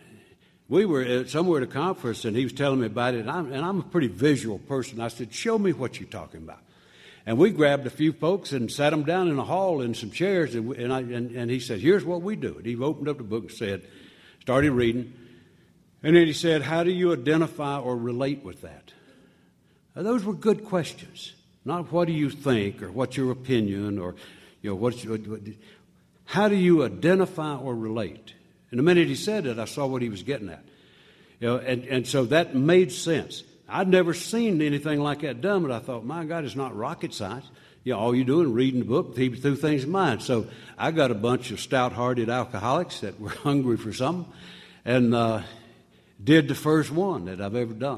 we were at, somewhere at a conference, and he was telling me about it, and I'm, and I'm a pretty visual person. I said, show me what you're talking about. And we grabbed a few folks and sat them down in a hall in some chairs, and, and, I, and, and he said, here's what we do. And he opened up the book and said, started reading, and then he said, how do you identify or relate with that? Now, those were good questions. Not what do you think or what's your opinion or, you know, what's your, what, how do you identify or relate? And the minute he said it, I saw what he was getting at. You know, and, and so that made sense. I'd never seen anything like that done, but I thought, my God, it's not rocket science. You know, all you're doing is reading the book, keep through things in mind. So I got a bunch of stout-hearted alcoholics that were hungry for something and uh, did the first one that I've ever done.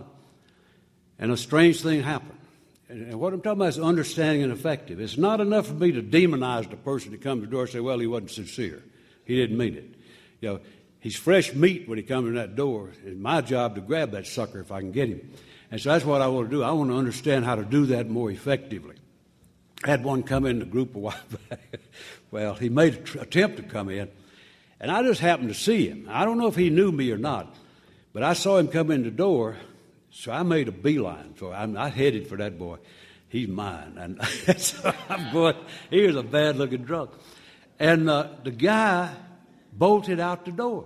And a strange thing happened. And what I'm talking about is understanding and effective. It's not enough for me to demonize the person that comes to the door and say, well, he wasn't sincere. He didn't mean it. You know, he's fresh meat when he comes in that door. It's my job to grab that sucker if I can get him. And so that's what I want to do. I want to understand how to do that more effectively. I had one come in the group a while back. Well, he made an tr- attempt to come in, and I just happened to see him. I don't know if he knew me or not, but I saw him come in the door, so I made a beeline. So I, I headed for that boy. He's mine. And so I'm going, he was a bad-looking drunk. And uh, the guy bolted out the door.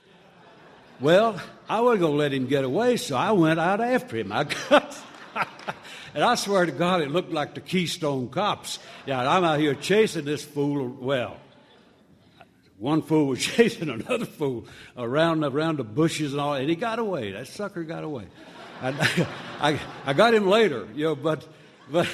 Well, I wasn't going to let him get away, so I went out after him. I got, and I swear to God, it looked like the Keystone Cops. Yeah, I'm out here chasing this fool. Well, one fool was chasing another fool around, around the bushes and all, and he got away. That sucker got away. I, I, I got him later, you know, but, but,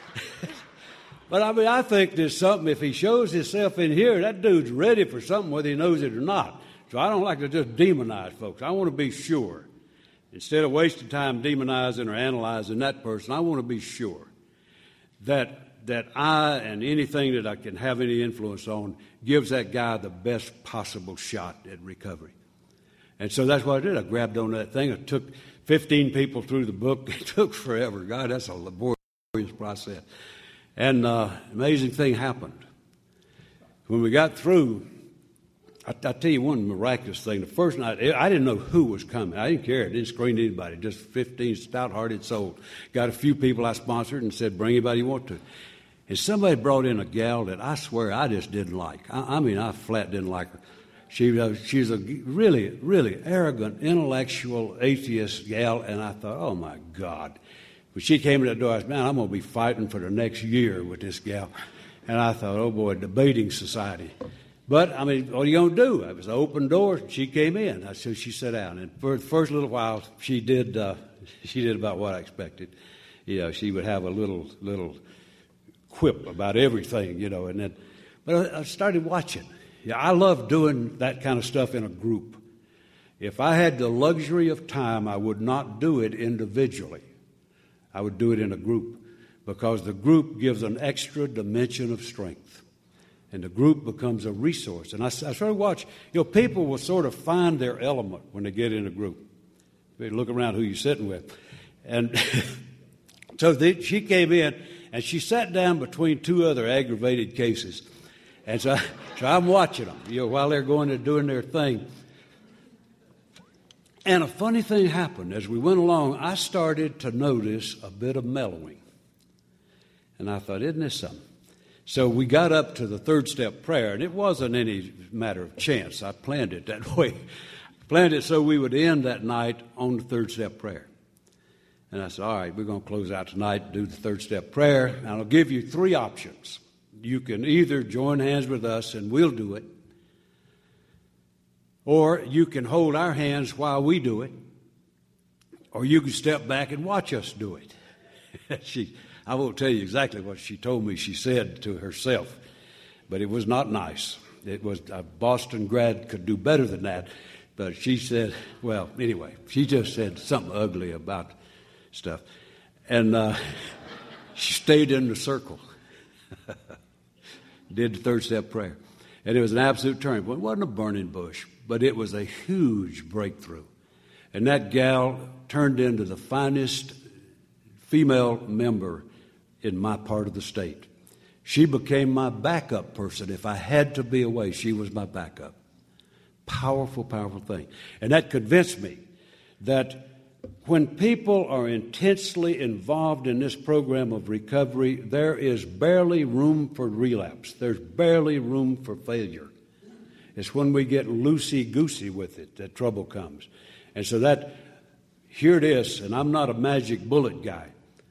but I mean, I think there's something, if he shows himself in here, that dude's ready for something whether he knows it or not. So I don't like to just demonize folks. I want to be sure instead of wasting time demonizing or analyzing that person, I want to be sure that that I and anything that I can have any influence on gives that guy the best possible shot at recovery. And so that's what I did. I grabbed on that thing. I took fifteen people through the book. It took forever. God, that's a laborious process. And uh, amazing thing happened. When we got through, I, I tell you one miraculous thing. The first night, I didn't know who was coming. I didn't care. I didn't screen anybody. Just fifteen stout-hearted souls. Got a few people I sponsored and said, bring anybody you want to. And somebody brought in a gal that I swear I just didn't like. I, I mean, I flat didn't like her. She uh, she's a really, really arrogant, intellectual, atheist gal, and I thought, oh, my God. But she came to the door, I said, man, I'm going to be fighting for the next year with this gal. And I thought, oh, boy, debating society. But, I mean, what are you going to do? It was an open door. She came in. I said, she sat down. And for the first little while, she did uh, she did about what I expected. You know, she would have a little little quip about everything, you know. And then, but I started watching. Yeah, I love doing that kind of stuff in a group. If I had the luxury of time, I would not do it individually. I would do it in a group because the group gives an extra dimension of strength. And the group becomes a resource. And I, I sort of watch, you know, people will sort of find their element when they get in a group. They look around who you're sitting with. And so the, she came in, and she sat down between two other aggravated cases. And so, so I'm watching them, you know, while they're going and doing their thing. And a funny thing happened. As we went along, I started to notice a bit of mellowing. And I thought, isn't this something? So we got up to the third step prayer, and it wasn't any matter of chance. I planned it that way. I planned it so we would end that night on the third step prayer. And I said, all right, we're going to close out tonight and do the third step prayer. And I'll give you three options. You can either join hands with us and we'll do it, or you can hold our hands while we do it, or you can step back and watch us do it. she, I won't tell you exactly what she told me she said to herself, but it was not nice. It was a Boston grad could do better than that, but she said, well, anyway, she just said something ugly about stuff, and uh, she stayed in the circle. Did the third step prayer. And it was an absolute turning point. It wasn't a burning bush, but it was a huge breakthrough. And that gal turned into the finest female member in my part of the state. She became my backup person. If I had to be away, she was my backup. Powerful, powerful thing. And that convinced me that when people are intensely involved in this program of recovery, there is barely room for relapse. There's barely room for failure. It's when we get loosey-goosey with it that trouble comes. And so that, here it is, and I'm not a magic bullet guy,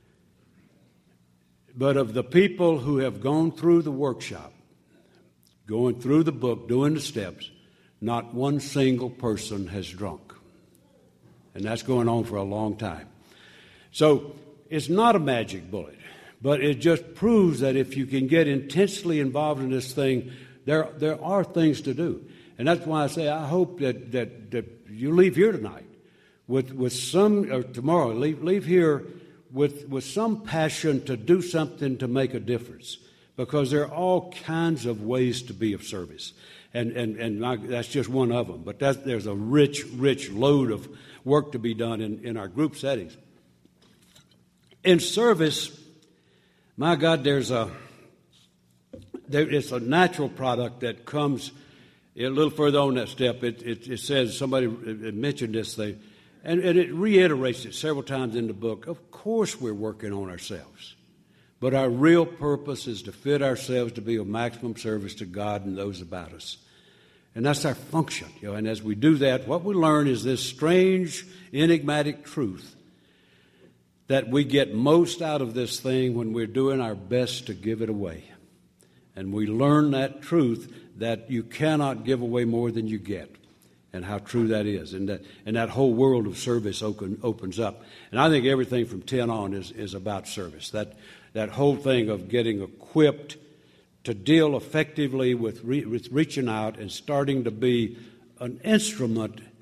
but of the people who have gone through the workshop, going through the book, doing the steps, not one single person has drunk. And that's going on for a long time. So it's not a magic bullet, but it just proves that if you can get intensely involved in this thing, there there are things to do. And that's why I say I hope that that, that you leave here tonight with, with some, or tomorrow, leave, leave here with, with some passion to do something to make a difference. Because there are all kinds of ways to be of service. And and, and I, that's just one of them. But that's, there's a rich, rich load of work to be done in, in our group settings. In service, my God, there's a there, it's a natural product that comes a little further on that step. It, it, it says, somebody mentioned this thing, and, and it reiterates it several times in the book. Of course we're working on ourselves, but our real purpose is to fit ourselves to be of maximum service to God and those about us. And that's our function, you know. And as we do that, what we learn is this strange, enigmatic truth that we get most out of this thing when we're doing our best to give it away. And we learn that truth that you cannot give away more than you get, and how true that is. And that, and that whole world of service open, opens up. And I think everything from ten on is, is about service. That, that whole thing of getting equipped to deal effectively with, re, with reaching out and starting to be an instrument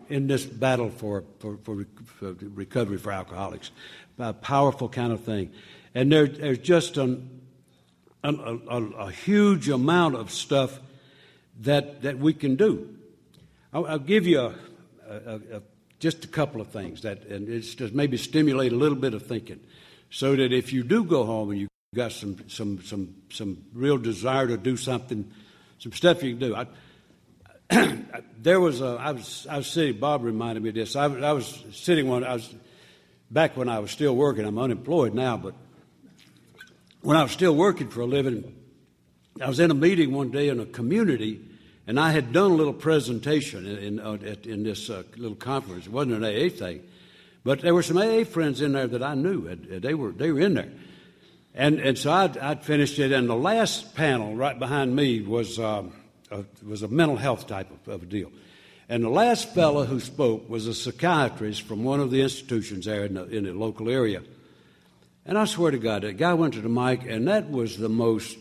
in this battle for, for, for, for recovery for alcoholics. A powerful kind of thing. And there, there's just an, a, a, a huge amount of stuff that that we can do. I'll, I'll give you a, a, a, just a couple of things that, and it's just maybe stimulate a little bit of thinking, so that if you do go home and you got some some some some real desire to do something, some stuff you can do. I, there was a I was I was sitting. Bob reminded me of this. I, I was sitting one. I was back when I was still working. I'm unemployed now, but when I was still working for a living, I was in a meeting one day in a community, and I had done a little presentation in in, uh, in this uh, little conference. It wasn't an A A thing, but there were some A A friends in there that I knew. And they were they were in there, and and so I'd, I'd finished it. And the last panel right behind me was um, a, was a mental health type of, of a deal. And the last fellow who spoke was a psychiatrist from one of the institutions there in the, in the local area. And I swear to God, that guy went to the mic, and that was the most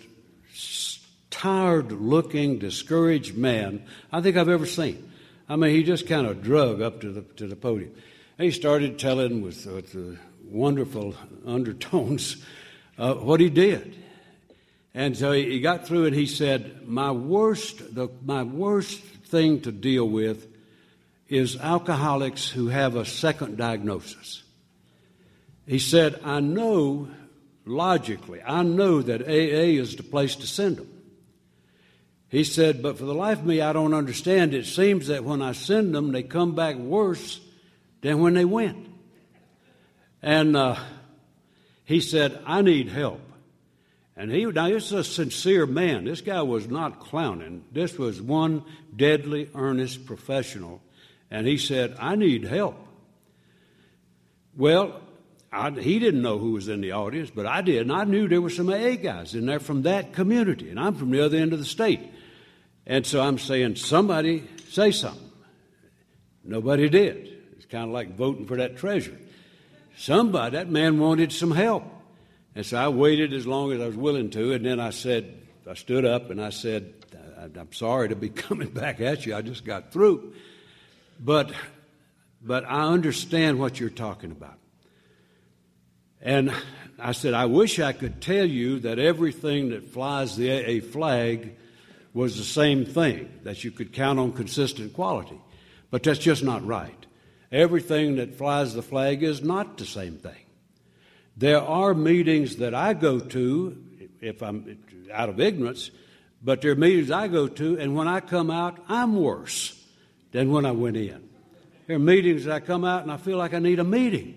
tired-looking, discouraged man I think I've ever seen. I mean, he just kind of drug up to the to the podium. And he started telling with, with uh, wonderful undertones uh, what he did. And so he, he got through, and he said, "My worst, the, my worst thing to deal with is alcoholics who have a second diagnosis." He said, "I know, logically, I know that A A is the place to send them." He said, "But for the life of me, I don't understand. It seems that when I send them, they come back worse than when they went." And uh, he said, "I need help." And he, now this is a sincere man. This guy was not clowning. This was one deadly, earnest professional. And he said, "I need help." Well, I, he didn't know who was in the audience, but I did. And I knew there were some A A guys in there from that community. And I'm from the other end of the state. And so I'm saying, somebody say something. Nobody did. It's kind of like voting for that treasurer. Somebody, that man wanted some help. And so I waited as long as I was willing to, and then I said, I stood up and I said, "I'm sorry to be coming back at you. I just got through. But, but I understand what you're talking about." And I said, "I wish I could tell you that everything that flies the A A flag was the same thing, that you could count on consistent quality. But that's just not right. Everything that flies the flag is not the same thing. There are meetings that I go to, if I'm out of ignorance, but there are meetings I go to, and when I come out, I'm worse than when I went in. There are meetings that I come out and I feel like I need a meeting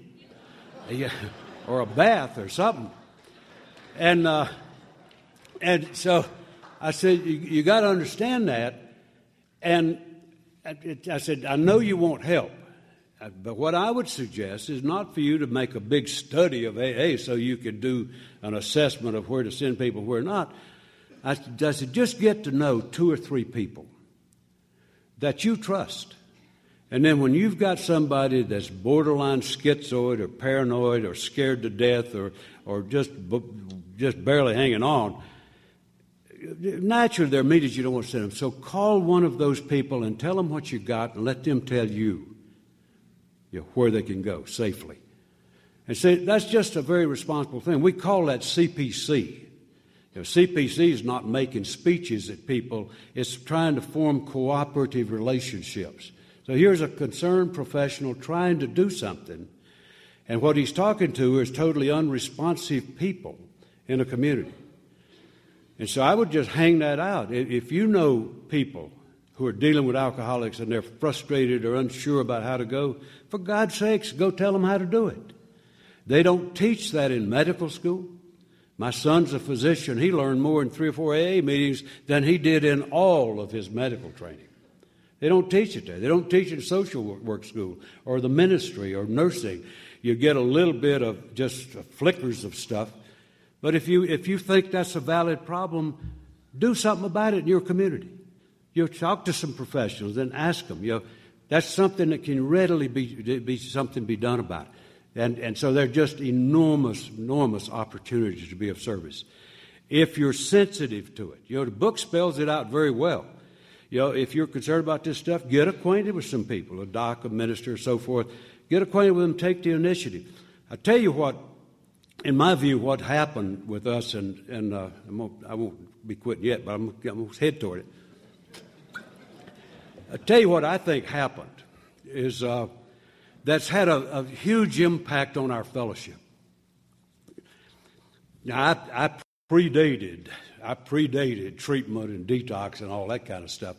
or a bath or something. And uh, and so I said, you, you got to understand that. And I said, "I know you want help. But what I would suggest is not for you to make a big study of A A so you can do an assessment of where to send people, where not. I said, just get to know two or three people that you trust. And then when you've got somebody that's borderline schizoid or paranoid or scared to death or or just just barely hanging on, naturally there are meetings you don't want to send them. So call one of those people and tell them what you got and let them tell you, you know, where they can go safely. And see, that's just a very responsible thing. We call that C P C. You know, C P C is not making speeches at people. It's trying to form cooperative relationships. So here's a concerned professional trying to do something, and what he's talking to is totally unresponsive people in a community. And so I would just hang that out. If you know people who are dealing with alcoholics and they're frustrated or unsure about how to go, for God's sakes, go tell them how to do it. They don't teach that in medical school. My son's a physician. He learned more in three or four A A meetings than he did in all of his medical training. They don't teach it there. They don't teach it in social work school or the ministry or nursing. You get a little bit of just flickers of stuff. But if you if you think that's a valid problem, do something about it in your community. You talk to some professionals and ask them. You know, that's something that can readily be be something be done about it. And and so there are just enormous, enormous opportunities to be of service if you're sensitive to it. You know, the book spells it out very well. You know, if you're concerned about this stuff, get acquainted with some people, a doc, a minister, so forth. Get acquainted with them, take the initiative. I tell you what, in my view, what happened with us, and, and uh, I'm gonna, I won't be quitting yet, but I'm, I'm going to head toward it. I tell you what I think happened is uh, that's had a, a huge impact on our fellowship. Now, I, I predated, I predated treatment and detox and all that kind of stuff.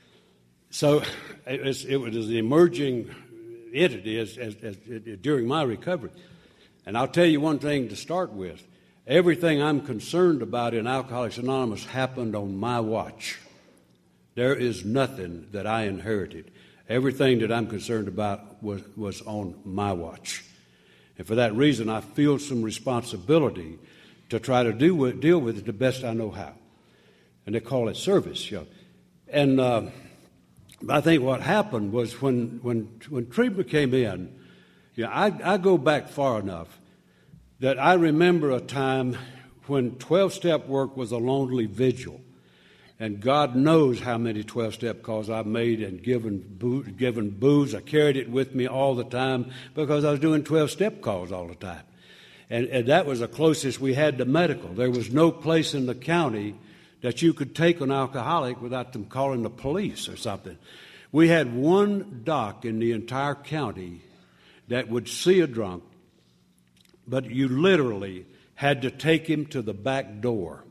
So it was, it was an emerging entity as, as, as, as, during my recovery. And I'll tell you one thing to start with. Everything I'm concerned about in Alcoholics Anonymous happened on my watch. There is nothing that I inherited. Everything that I'm concerned about was, was on my watch. And for that reason, I feel some responsibility to try to do with, deal with it the best I know how. And they call it service. You know. And uh, I think what happened was when, when, when treatment came in, you know, I, I go back far enough that I remember a time when twelve-step work was a lonely vigil. And God knows how many twelve-step calls I've made and given, boo- given booze. I carried it with me all the time because I was doing twelve-step calls all the time. And, and that was the closest we had to medical. There was no place in the county that you could take an alcoholic without them calling the police or something. We had one doc in the entire county that would see a drunk, but you literally had to take him to the back door.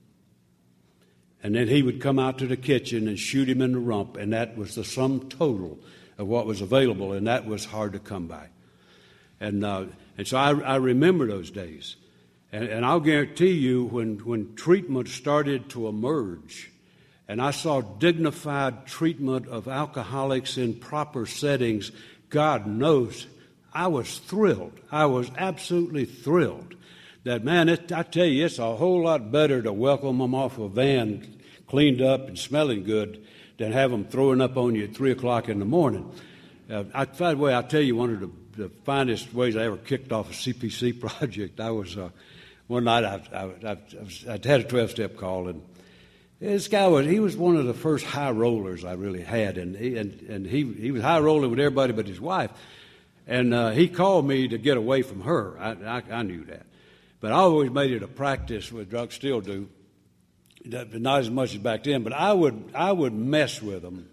And then he would come out to the kitchen and shoot him in the rump, and that was the sum total of what was available, and that was hard to come by. And uh, and so I, I remember those days. And, and I'll guarantee you when, when treatment started to emerge, and I saw dignified treatment of alcoholics in proper settings, God knows I was thrilled. I was absolutely thrilled. That, man, it, I tell you, it's a whole lot better to welcome them off a van cleaned up and smelling good than have them throwing up on you at three o'clock in the morning. Uh, I, by the way, I'll tell you one of the, the finest ways I ever kicked off a C P C project. I was, uh, one night I, I, I, I was, I'd had a twelve-step call, and this guy was, he was one of the first high rollers I really had, and he, and, and he, he was high rolling with everybody but his wife. And uh, he called me to get away from her. I, I, I knew that. But I always made it a practice, with drugs still do, not as much as back then, but I would I would mess with them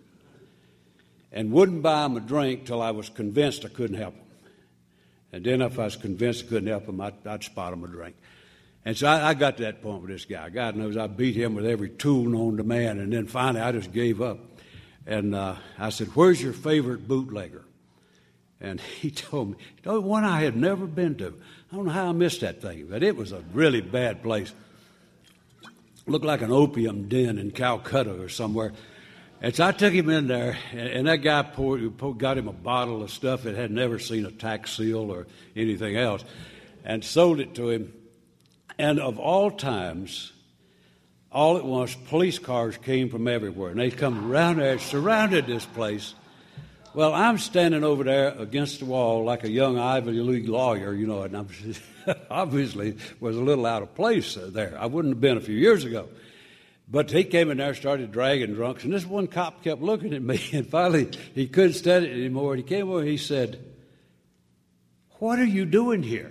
and wouldn't buy them a drink till I was convinced I couldn't help them. And then if I was convinced I couldn't help them, I'd, I'd spot them a drink. And so I, I got to that point with this guy. God knows I beat him with every tool known to man, and then finally I just gave up. And uh, I said, "Where's your favorite bootlegger?" And he told me, oh, one I had never been to. I don't know how I missed that thing, but it was a really bad place. Looked like an opium den in Calcutta or somewhere. And so I took him in there, and that guy poured, got him a bottle of stuff that had never seen a tax seal or anything else, and sold it to him. And of all times, all at once, police cars came from everywhere, and they come around there, surrounded this place. Well, I'm standing over there against the wall like a young Ivy League lawyer, you know, and I'm obviously was a little out of place there. I wouldn't have been a few years ago. But he came in there, started dragging drunks, and this one cop kept looking at me, and finally he couldn't stand it anymore. And he came over and he said, "What are you doing here?"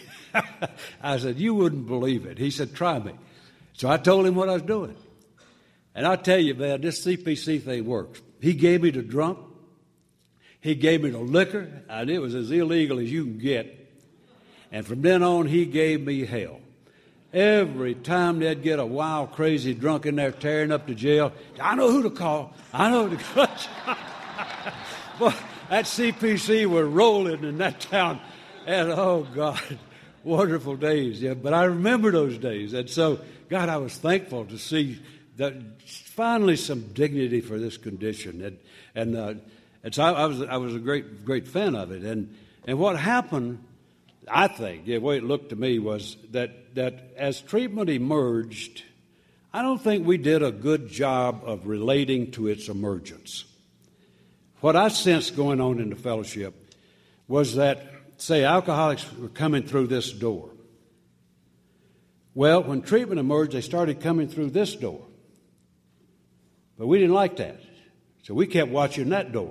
I said, "You wouldn't believe it." He said, "Try me." So I told him what I was doing. And I'll tell you, man, this C P C thing works. He gave me the drunk. He gave me the liquor, and it was as illegal as you can get. And from then on, he gave me hell. Every time they'd get a wild, crazy drunk in there tearing up the jail, I know who to call. I know who to call. Boy, that C P C was rolling in that town. And, oh, God, wonderful days. Yeah, but I remember those days. And so, God, I was thankful to see that finally some dignity for this condition. And, and uh, And so I, I was I was a great great fan of it. And and what happened, I think, the way it looked to me was that that as treatment emerged, I don't think we did a good job of relating to its emergence. What I sensed going on in the fellowship was that, say, alcoholics were coming through this door. Well, when treatment emerged, they started coming through this door. But we didn't like that. So we kept watching that door.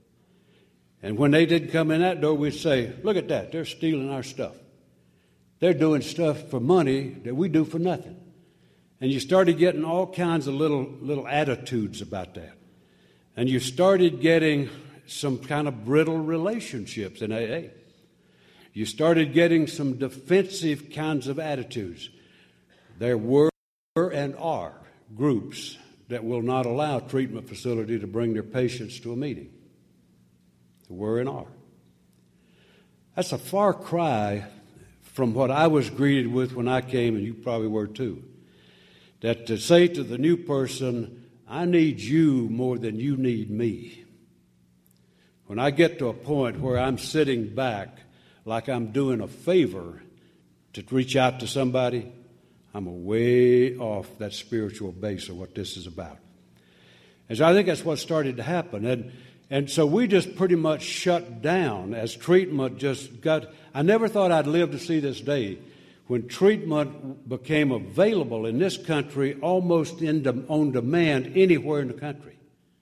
And when they didn't come in that door, we'd say, look at that, they're stealing our stuff. They're doing stuff for money that we do for nothing. And you started getting all kinds of little little attitudes about that. And you started getting some kind of brittle relationships in A A. You started getting some defensive kinds of attitudes. There were and are groups that will not allow a treatment facility to bring their patients to a meeting. There were and are. That's a far cry from what I was greeted with when I came, and you probably were too. That to say to the new person, I need you more than you need me. When I get to a point where I'm sitting back like I'm doing a favor to reach out to somebody, I'm way off that spiritual base of what this is about. And so I think that's what started to happen. And and so we just pretty much shut down as treatment just got... I never thought I'd live to see this day when treatment became available in this country almost in de- on demand anywhere in the country.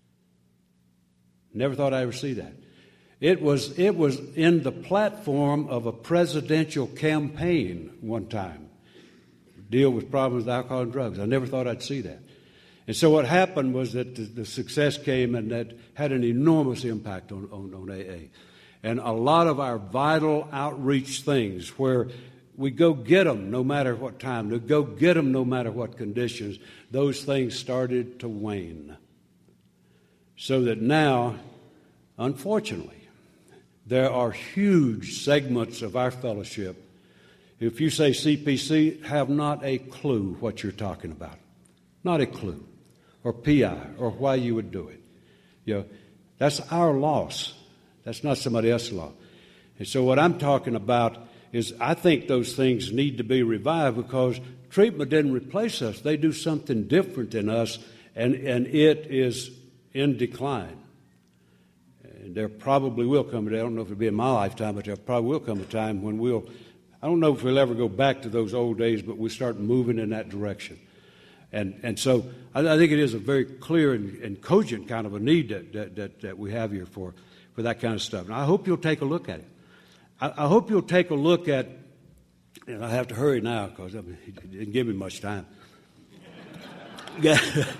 Never thought I'd ever see that. It was, it was in the platform of a presidential campaign one time. Deal with problems with alcohol and drugs. I never thought I'd see that. And so what happened was that the, the success came, and that had an enormous impact on, on, on A A. And a lot of our vital outreach things where we go get them no matter what time, to go get them no matter what conditions, those things started to wane. So that now, unfortunately, there are huge segments of our fellowship, if you say C P C, have not a clue what you're talking about. Not a clue. Or P I, or why you would do it. You know, that's our loss. That's not somebody else's loss. And so what I'm talking about is I think those things need to be revived because treatment didn't replace us. They do something different in us, and, and it is in decline. And there probably will come a day, I don't know if it'll be in my lifetime, but there probably will come a time when we'll, I don't know if we'll ever go back to those old days, but we start moving in that direction. And and so I, I think it is a very clear and, and cogent kind of a need that, that, that, that we have here for, for that kind of stuff. And I hope you'll take a look at it. I, I hope you'll take a look at, and I have to hurry now because I mean, he didn't give me much time. Yeah.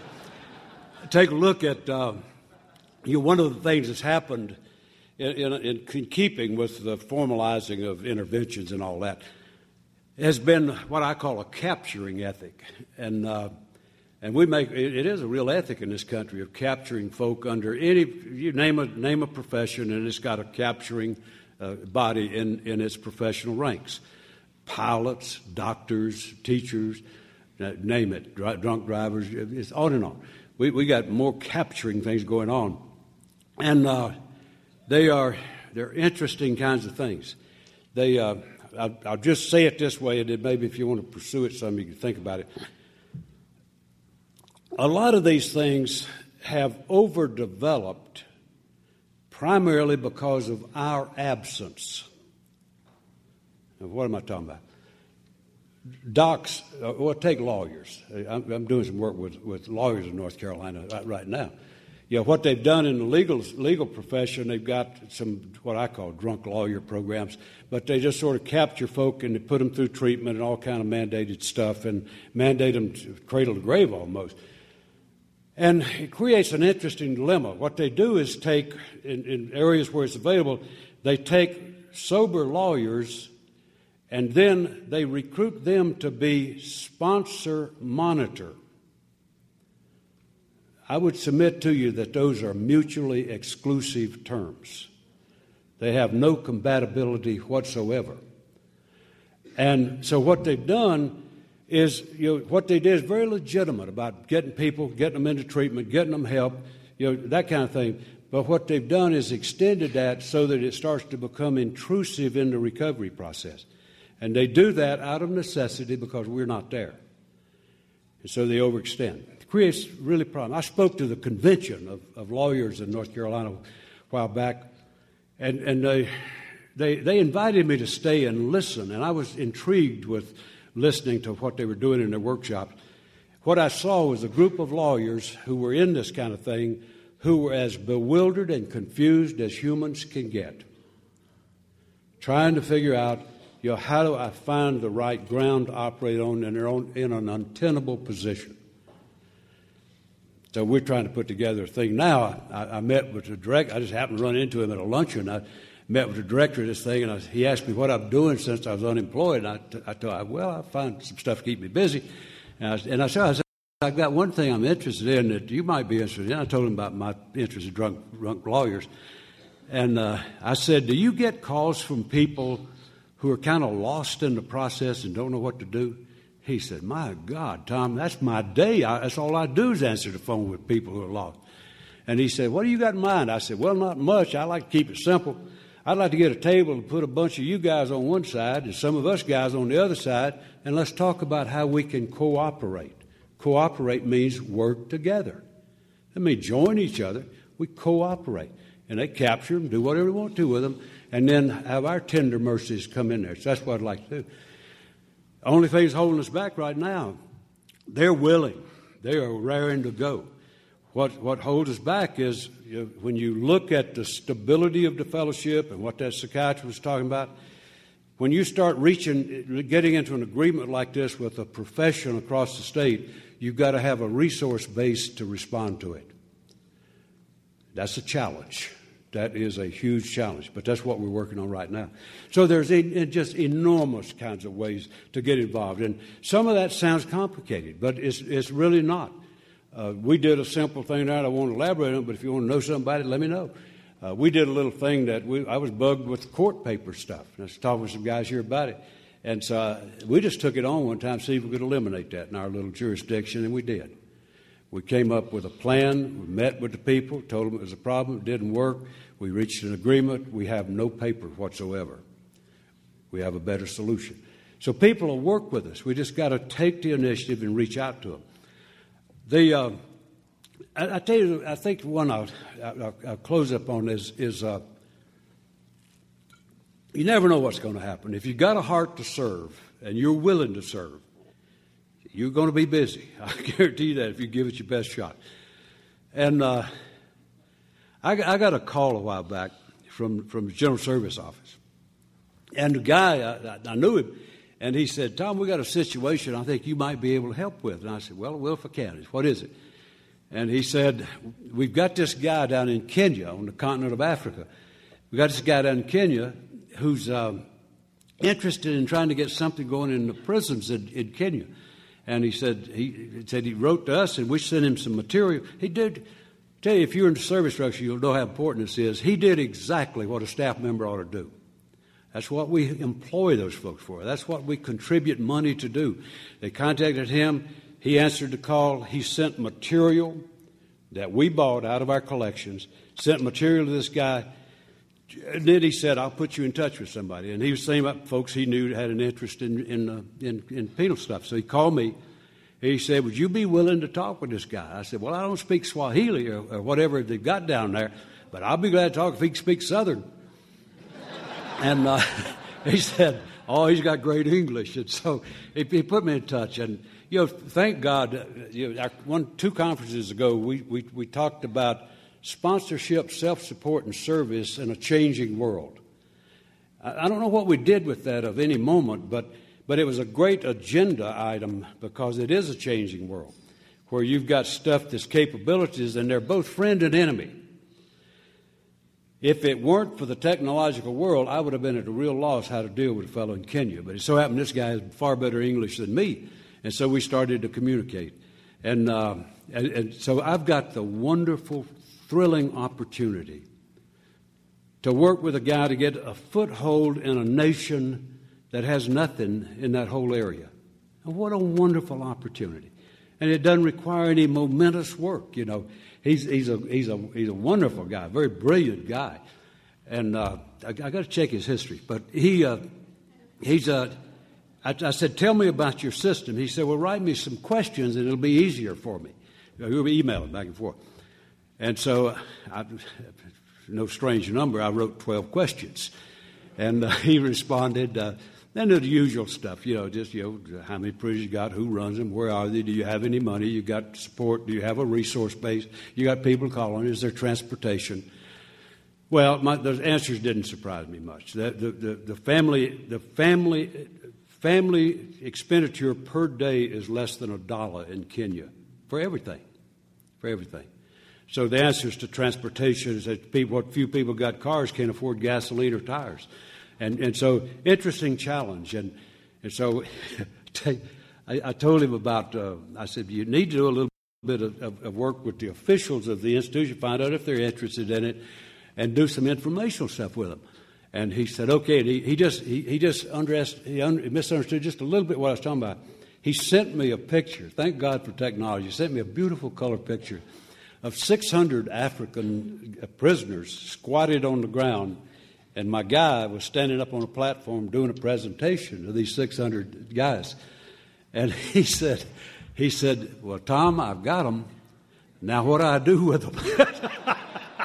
Take a look at, uh, you know, one of the things that's happened in, in, in keeping with the formalizing of interventions and all that has been what I call a capturing ethic. And uh, and we make it, it is a real ethic in this country of capturing folk under any, you name a name a profession, and it's got a capturing uh, body in, in its professional ranks. Pilots, doctors, teachers, name it, dr- drunk drivers, it's on and on. We we got more capturing things going on. And uh, they are, they're interesting kinds of things. They... Uh, I'll, I'll just say it this way, and then maybe if you want to pursue it some, you can think about it. A lot of these things have overdeveloped primarily because of our absence. Now, what am I talking about? Docs, uh, well, take lawyers. I'm, I'm doing some work with, with lawyers in North Carolina right, right now. You know, what they've done in the legal legal profession, they've got some what I call drunk lawyer programs, but they just sort of capture folk and they put them through treatment and all kind of mandated stuff and mandate them to cradle to grave almost. And it creates an interesting dilemma. What they do is take, in, in areas where it's available, they take sober lawyers and then they recruit them to be sponsor monitor. I would submit to you that those are mutually exclusive terms. They have no compatibility whatsoever. And so what they've done is, you know, what they did is very legitimate about getting people, getting them into treatment, getting them help, you know, that kind of thing. But what they've done is extended that so that it starts to become intrusive in the recovery process. And they do that out of necessity because we're not there. And so they overextend. Creates really problem. I spoke to the convention of, of lawyers in North Carolina a while back, and, and they, they they invited me to stay and listen, and I was intrigued with listening to what they were doing in their workshops. What I saw was a group of lawyers who were in this kind of thing, who were as bewildered and confused as humans can get, trying to figure out, you know, how do I find the right ground to operate on in, their own, in an untenable position. So we're trying to put together a thing. Now, I, I met with the director. I just happened to run into him at a luncheon. I met with the director of this thing, and I, he asked me what I'm doing since I was unemployed. And I, t- I told him, well, I find some stuff to keep me busy. And I, and I said, I said, I've got one thing I'm interested in that you might be interested in. I told him about my interest in drunk, drunk lawyers. And uh, I said, do you get calls from people who are kind of lost in the process and don't know what to do? He said, my God, Tom, that's my day. I, that's all I do is answer the phone with people who are lost. And he said, what do you got in mind? I said, well, not much. I like to keep it simple. I'd like to get a table and put a bunch of you guys on one side and some of us guys on the other side, and let's talk about how we can cooperate. Cooperate means work together. It means join each other. We cooperate. And they capture them, do whatever we want to with them, and then have our tender mercies come in there. So that's what I'd like to do. The only thing that's holding us back right now, they're willing. They are raring to go. What what holds us back is, you know, when you look at the stability of the fellowship and what that psychiatrist was talking about, when you start reaching, getting into an agreement like this with a profession across the state, you've got to have a resource base to respond to it. That's a challenge. That is a huge challenge, but that's what we're working on right now. So there's a, just enormous kinds of ways to get involved, and some of that sounds complicated, but it's it's really not. Uh, we did a simple thing there. I won't elaborate on it, but if you want to know something about it, let me know. Uh, we did a little thing that we, I was bugged with court paper stuff. I was talking with some guys here about it, and so uh, we just took it on one time to see if we could eliminate that in our little jurisdiction, and we did. We came up with a plan. We met with the people, told them it was a problem. It didn't work. We reached an agreement. We have no paper whatsoever. We have a better solution. So people will work with us. We just got to take the initiative and reach out to them. The, uh, I, I tell you, I think one I'll, I'll, I'll close up on is, is uh, you never know what's going to happen. If you've got a heart to serve and you're willing to serve, you're going to be busy. I guarantee you that if you give it your best shot. And uh, I, I got a call a while back from, from the General Service Office. And the guy, I, I knew him, and he said, Tom, we got a situation I think you might be able to help with. And I said, well, well, if I can. What is it? And he said, we've got this guy down in Kenya on the continent of Africa. We've got this guy down in Kenya who's um, interested in trying to get something going in the prisons in, in Kenya. And he said he, he said he wrote to us, and we sent him some material. He did. Tell you, if you're in the service structure, you'll know how important this is. He did exactly what a staff member ought to do. That's what we employ those folks for. That's what we contribute money to do. They contacted him. He answered the call. He sent material that we bought out of our collections, sent material to this guy. And then he said, I'll put you in touch with somebody. And he was saying about folks he knew had an interest in in, uh, in in penal stuff. So he called me. He said, would you be willing to talk with this guy? I said, well, I don't speak Swahili or, or whatever they've got down there, but I'll be glad to talk if he can speak Southern. And uh, he said, oh, he's got great English. And so he, he put me in touch. And, you know, thank God, uh, you know, our, one, two conferences ago, we, we, we talked about sponsorship, self-support, and service in a changing world. I, I don't know what we did with that of any moment, but, but it was a great agenda item because it is a changing world where you've got stuff that's capabilities, and they're both friend and enemy. If it weren't for the technological world, I would have been at a real loss how to deal with a fellow in Kenya. But it so happened this guy has far better English than me, and so we started to communicate. And, uh, and, and so I've got the wonderful, thrilling opportunity to work with a guy to get a foothold in a nation that has nothing in that whole area. And what a wonderful opportunity. And it doesn't require any momentous work, you know. He's he's a he's a he's a wonderful guy, very brilliant guy, and uh, I, I got to check his history. But he uh, he's a. Uh, I, I said, tell me about your system. He said, well, write me some questions and it'll be easier for me. He'll be emailing back and forth, and so I, no strange number. I wrote twelve questions, and uh, he responded. Uh, Then the usual stuff, you know, just, you know, how many prisoners you got, who runs them, where are they, do you have any money, you got support, do you have a resource base, you got people to call on, is there transportation? Well, my, those answers didn't surprise me much. The, the, the, the family, the family, family expenditure per day is less than a dollar in Kenya for everything, for everything. So the answers to transportation is that people, what few people got cars can't afford gasoline or tires. And and so, interesting challenge. And and so, I, I told him about, uh, I said, you need to do a little bit of, of, of work with the officials of the institution, find out if they're interested in it, and do some informational stuff with them. And he said, okay. And he, he just he, he just underest, he under, misunderstood just a little bit what I was talking about. He sent me a picture. Thank God for technology. He sent me a beautiful color picture of six hundred African prisoners squatted on the ground. And my guy was standing up on a platform doing a presentation to these six hundred guys. And he said, he said, well, Tom, I've got them. Now what do I do with them?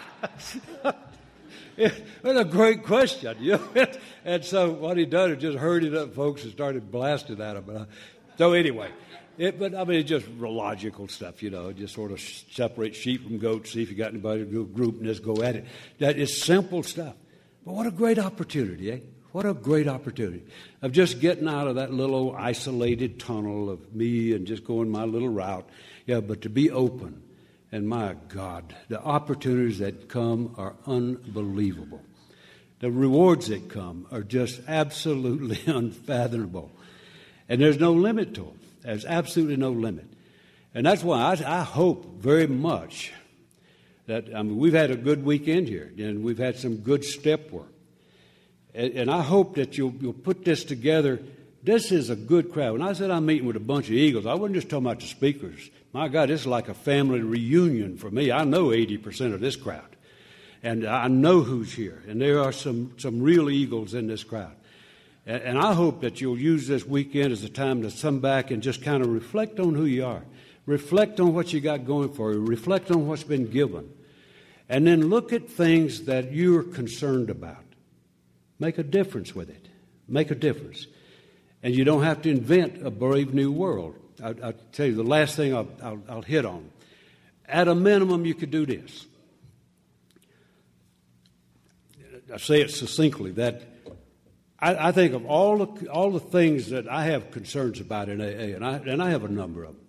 It was a great question. You know? And so what he done is just herded up folks and started blasting at them. So anyway, it, but I mean, it's just logical stuff, you know, just sort of separate sheep from goats, see if you got anybody to group and just go at it. That is simple stuff. But what a great opportunity, eh? What a great opportunity of just getting out of that little isolated tunnel of me and just going my little route. Yeah, but to be open. And my God, the opportunities that come are unbelievable. The rewards that come are just absolutely unfathomable. And there's no limit to them. There's absolutely no limit. And that's why I, I hope very much that, I mean, we've had a good weekend here, and we've had some good step work. And, and I hope that you'll, you'll put this together. This is a good crowd. When I said I'm meeting with a bunch of Eagles, I wasn't just talking about the speakers. My God, this is like a family reunion for me. I know eighty percent of this crowd, and I know who's here. And there are some, some real Eagles in this crowd. And, and I hope that you'll use this weekend as a time to come back and just kind of reflect on who you are. Reflect on what you got going for you. Reflect on what's been given. And then look at things that you're concerned about. Make a difference with it. Make a difference. And you don't have to invent a brave new world. I, I'll tell you the last thing I'll, I'll, I'll hit on. At a minimum, you could do this. I say it succinctly, that I, I think of all the, all the things that I have concerns about in A A, and I, and I have a number of them.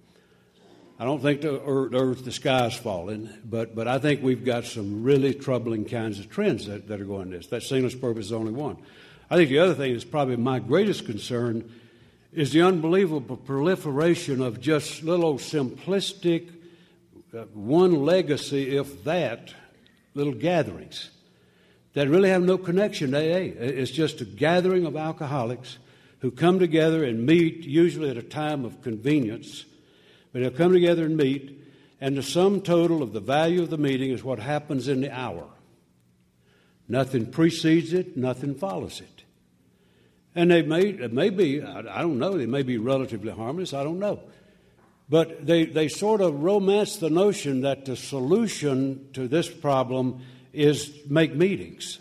I don't think the earth, the, earth, the sky is falling, but, but I think we've got some really troubling kinds of trends that, that are going this. That sinless purpose is only one. I think the other thing that's probably my greatest concern is the unbelievable proliferation of just little simplistic, uh, one legacy, if that, little gatherings that really have no connection to A A. It's just a gathering of alcoholics who come together and meet, usually at a time of convenience, but they'll come together and meet, and the sum total of the value of the meeting is what happens in the hour. Nothing precedes it, nothing follows it. And they may, it may be, I don't know, they may be relatively harmless, I don't know. But they, they sort of romance the notion that the solution to this problem is make meetings.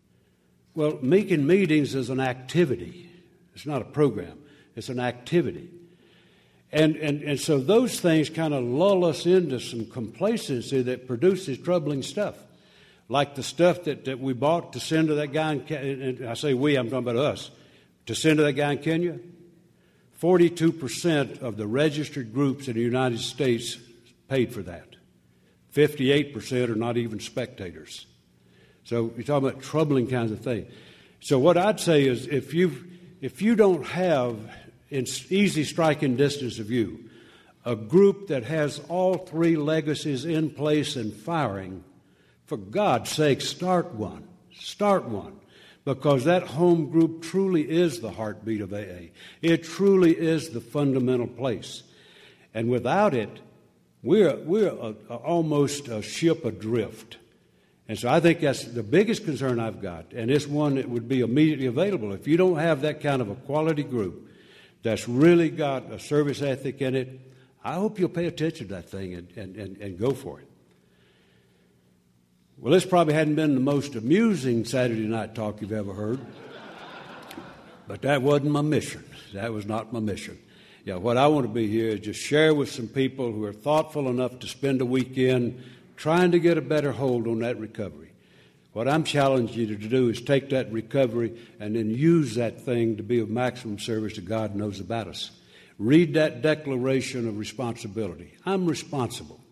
Well, making meetings is an activity. It's not a program. It's an activity. And, and, and so those things kind of lull us into some complacency that produces troubling stuff. Like the stuff that, that we bought to send to that guy in Kenya. And I say we, I'm talking about us. To send to that guy in Kenya. forty-two percent of the registered groups in the United States paid for that. fifty-eight percent are not even spectators. So you're talking about troubling kinds of things. So what I'd say is if you if you don't have, in easy striking distance of you, a group that has all three legacies in place and firing, for God's sake, start one. Start one. Because that home group truly is the heartbeat of A A. It truly is the fundamental place. And without it, we're, we're a, a, almost a ship adrift. And so I think that's the biggest concern I've got, and it's one that would be immediately available. If you don't have that kind of a quality group that's really got a service ethic in it, I hope you'll pay attention to that thing and, and, and, and go for it. Well, this probably hadn't been the most amusing Saturday night talk you've ever heard. But that wasn't my mission. That was not my mission. Yeah, what I want to be here is just share with some people who are thoughtful enough to spend a weekend trying to get a better hold on that recovery. What I'm challenging you to do is take that recovery and then use that thing to be of maximum service that God knows about us. Read that declaration of responsibility. I'm responsible.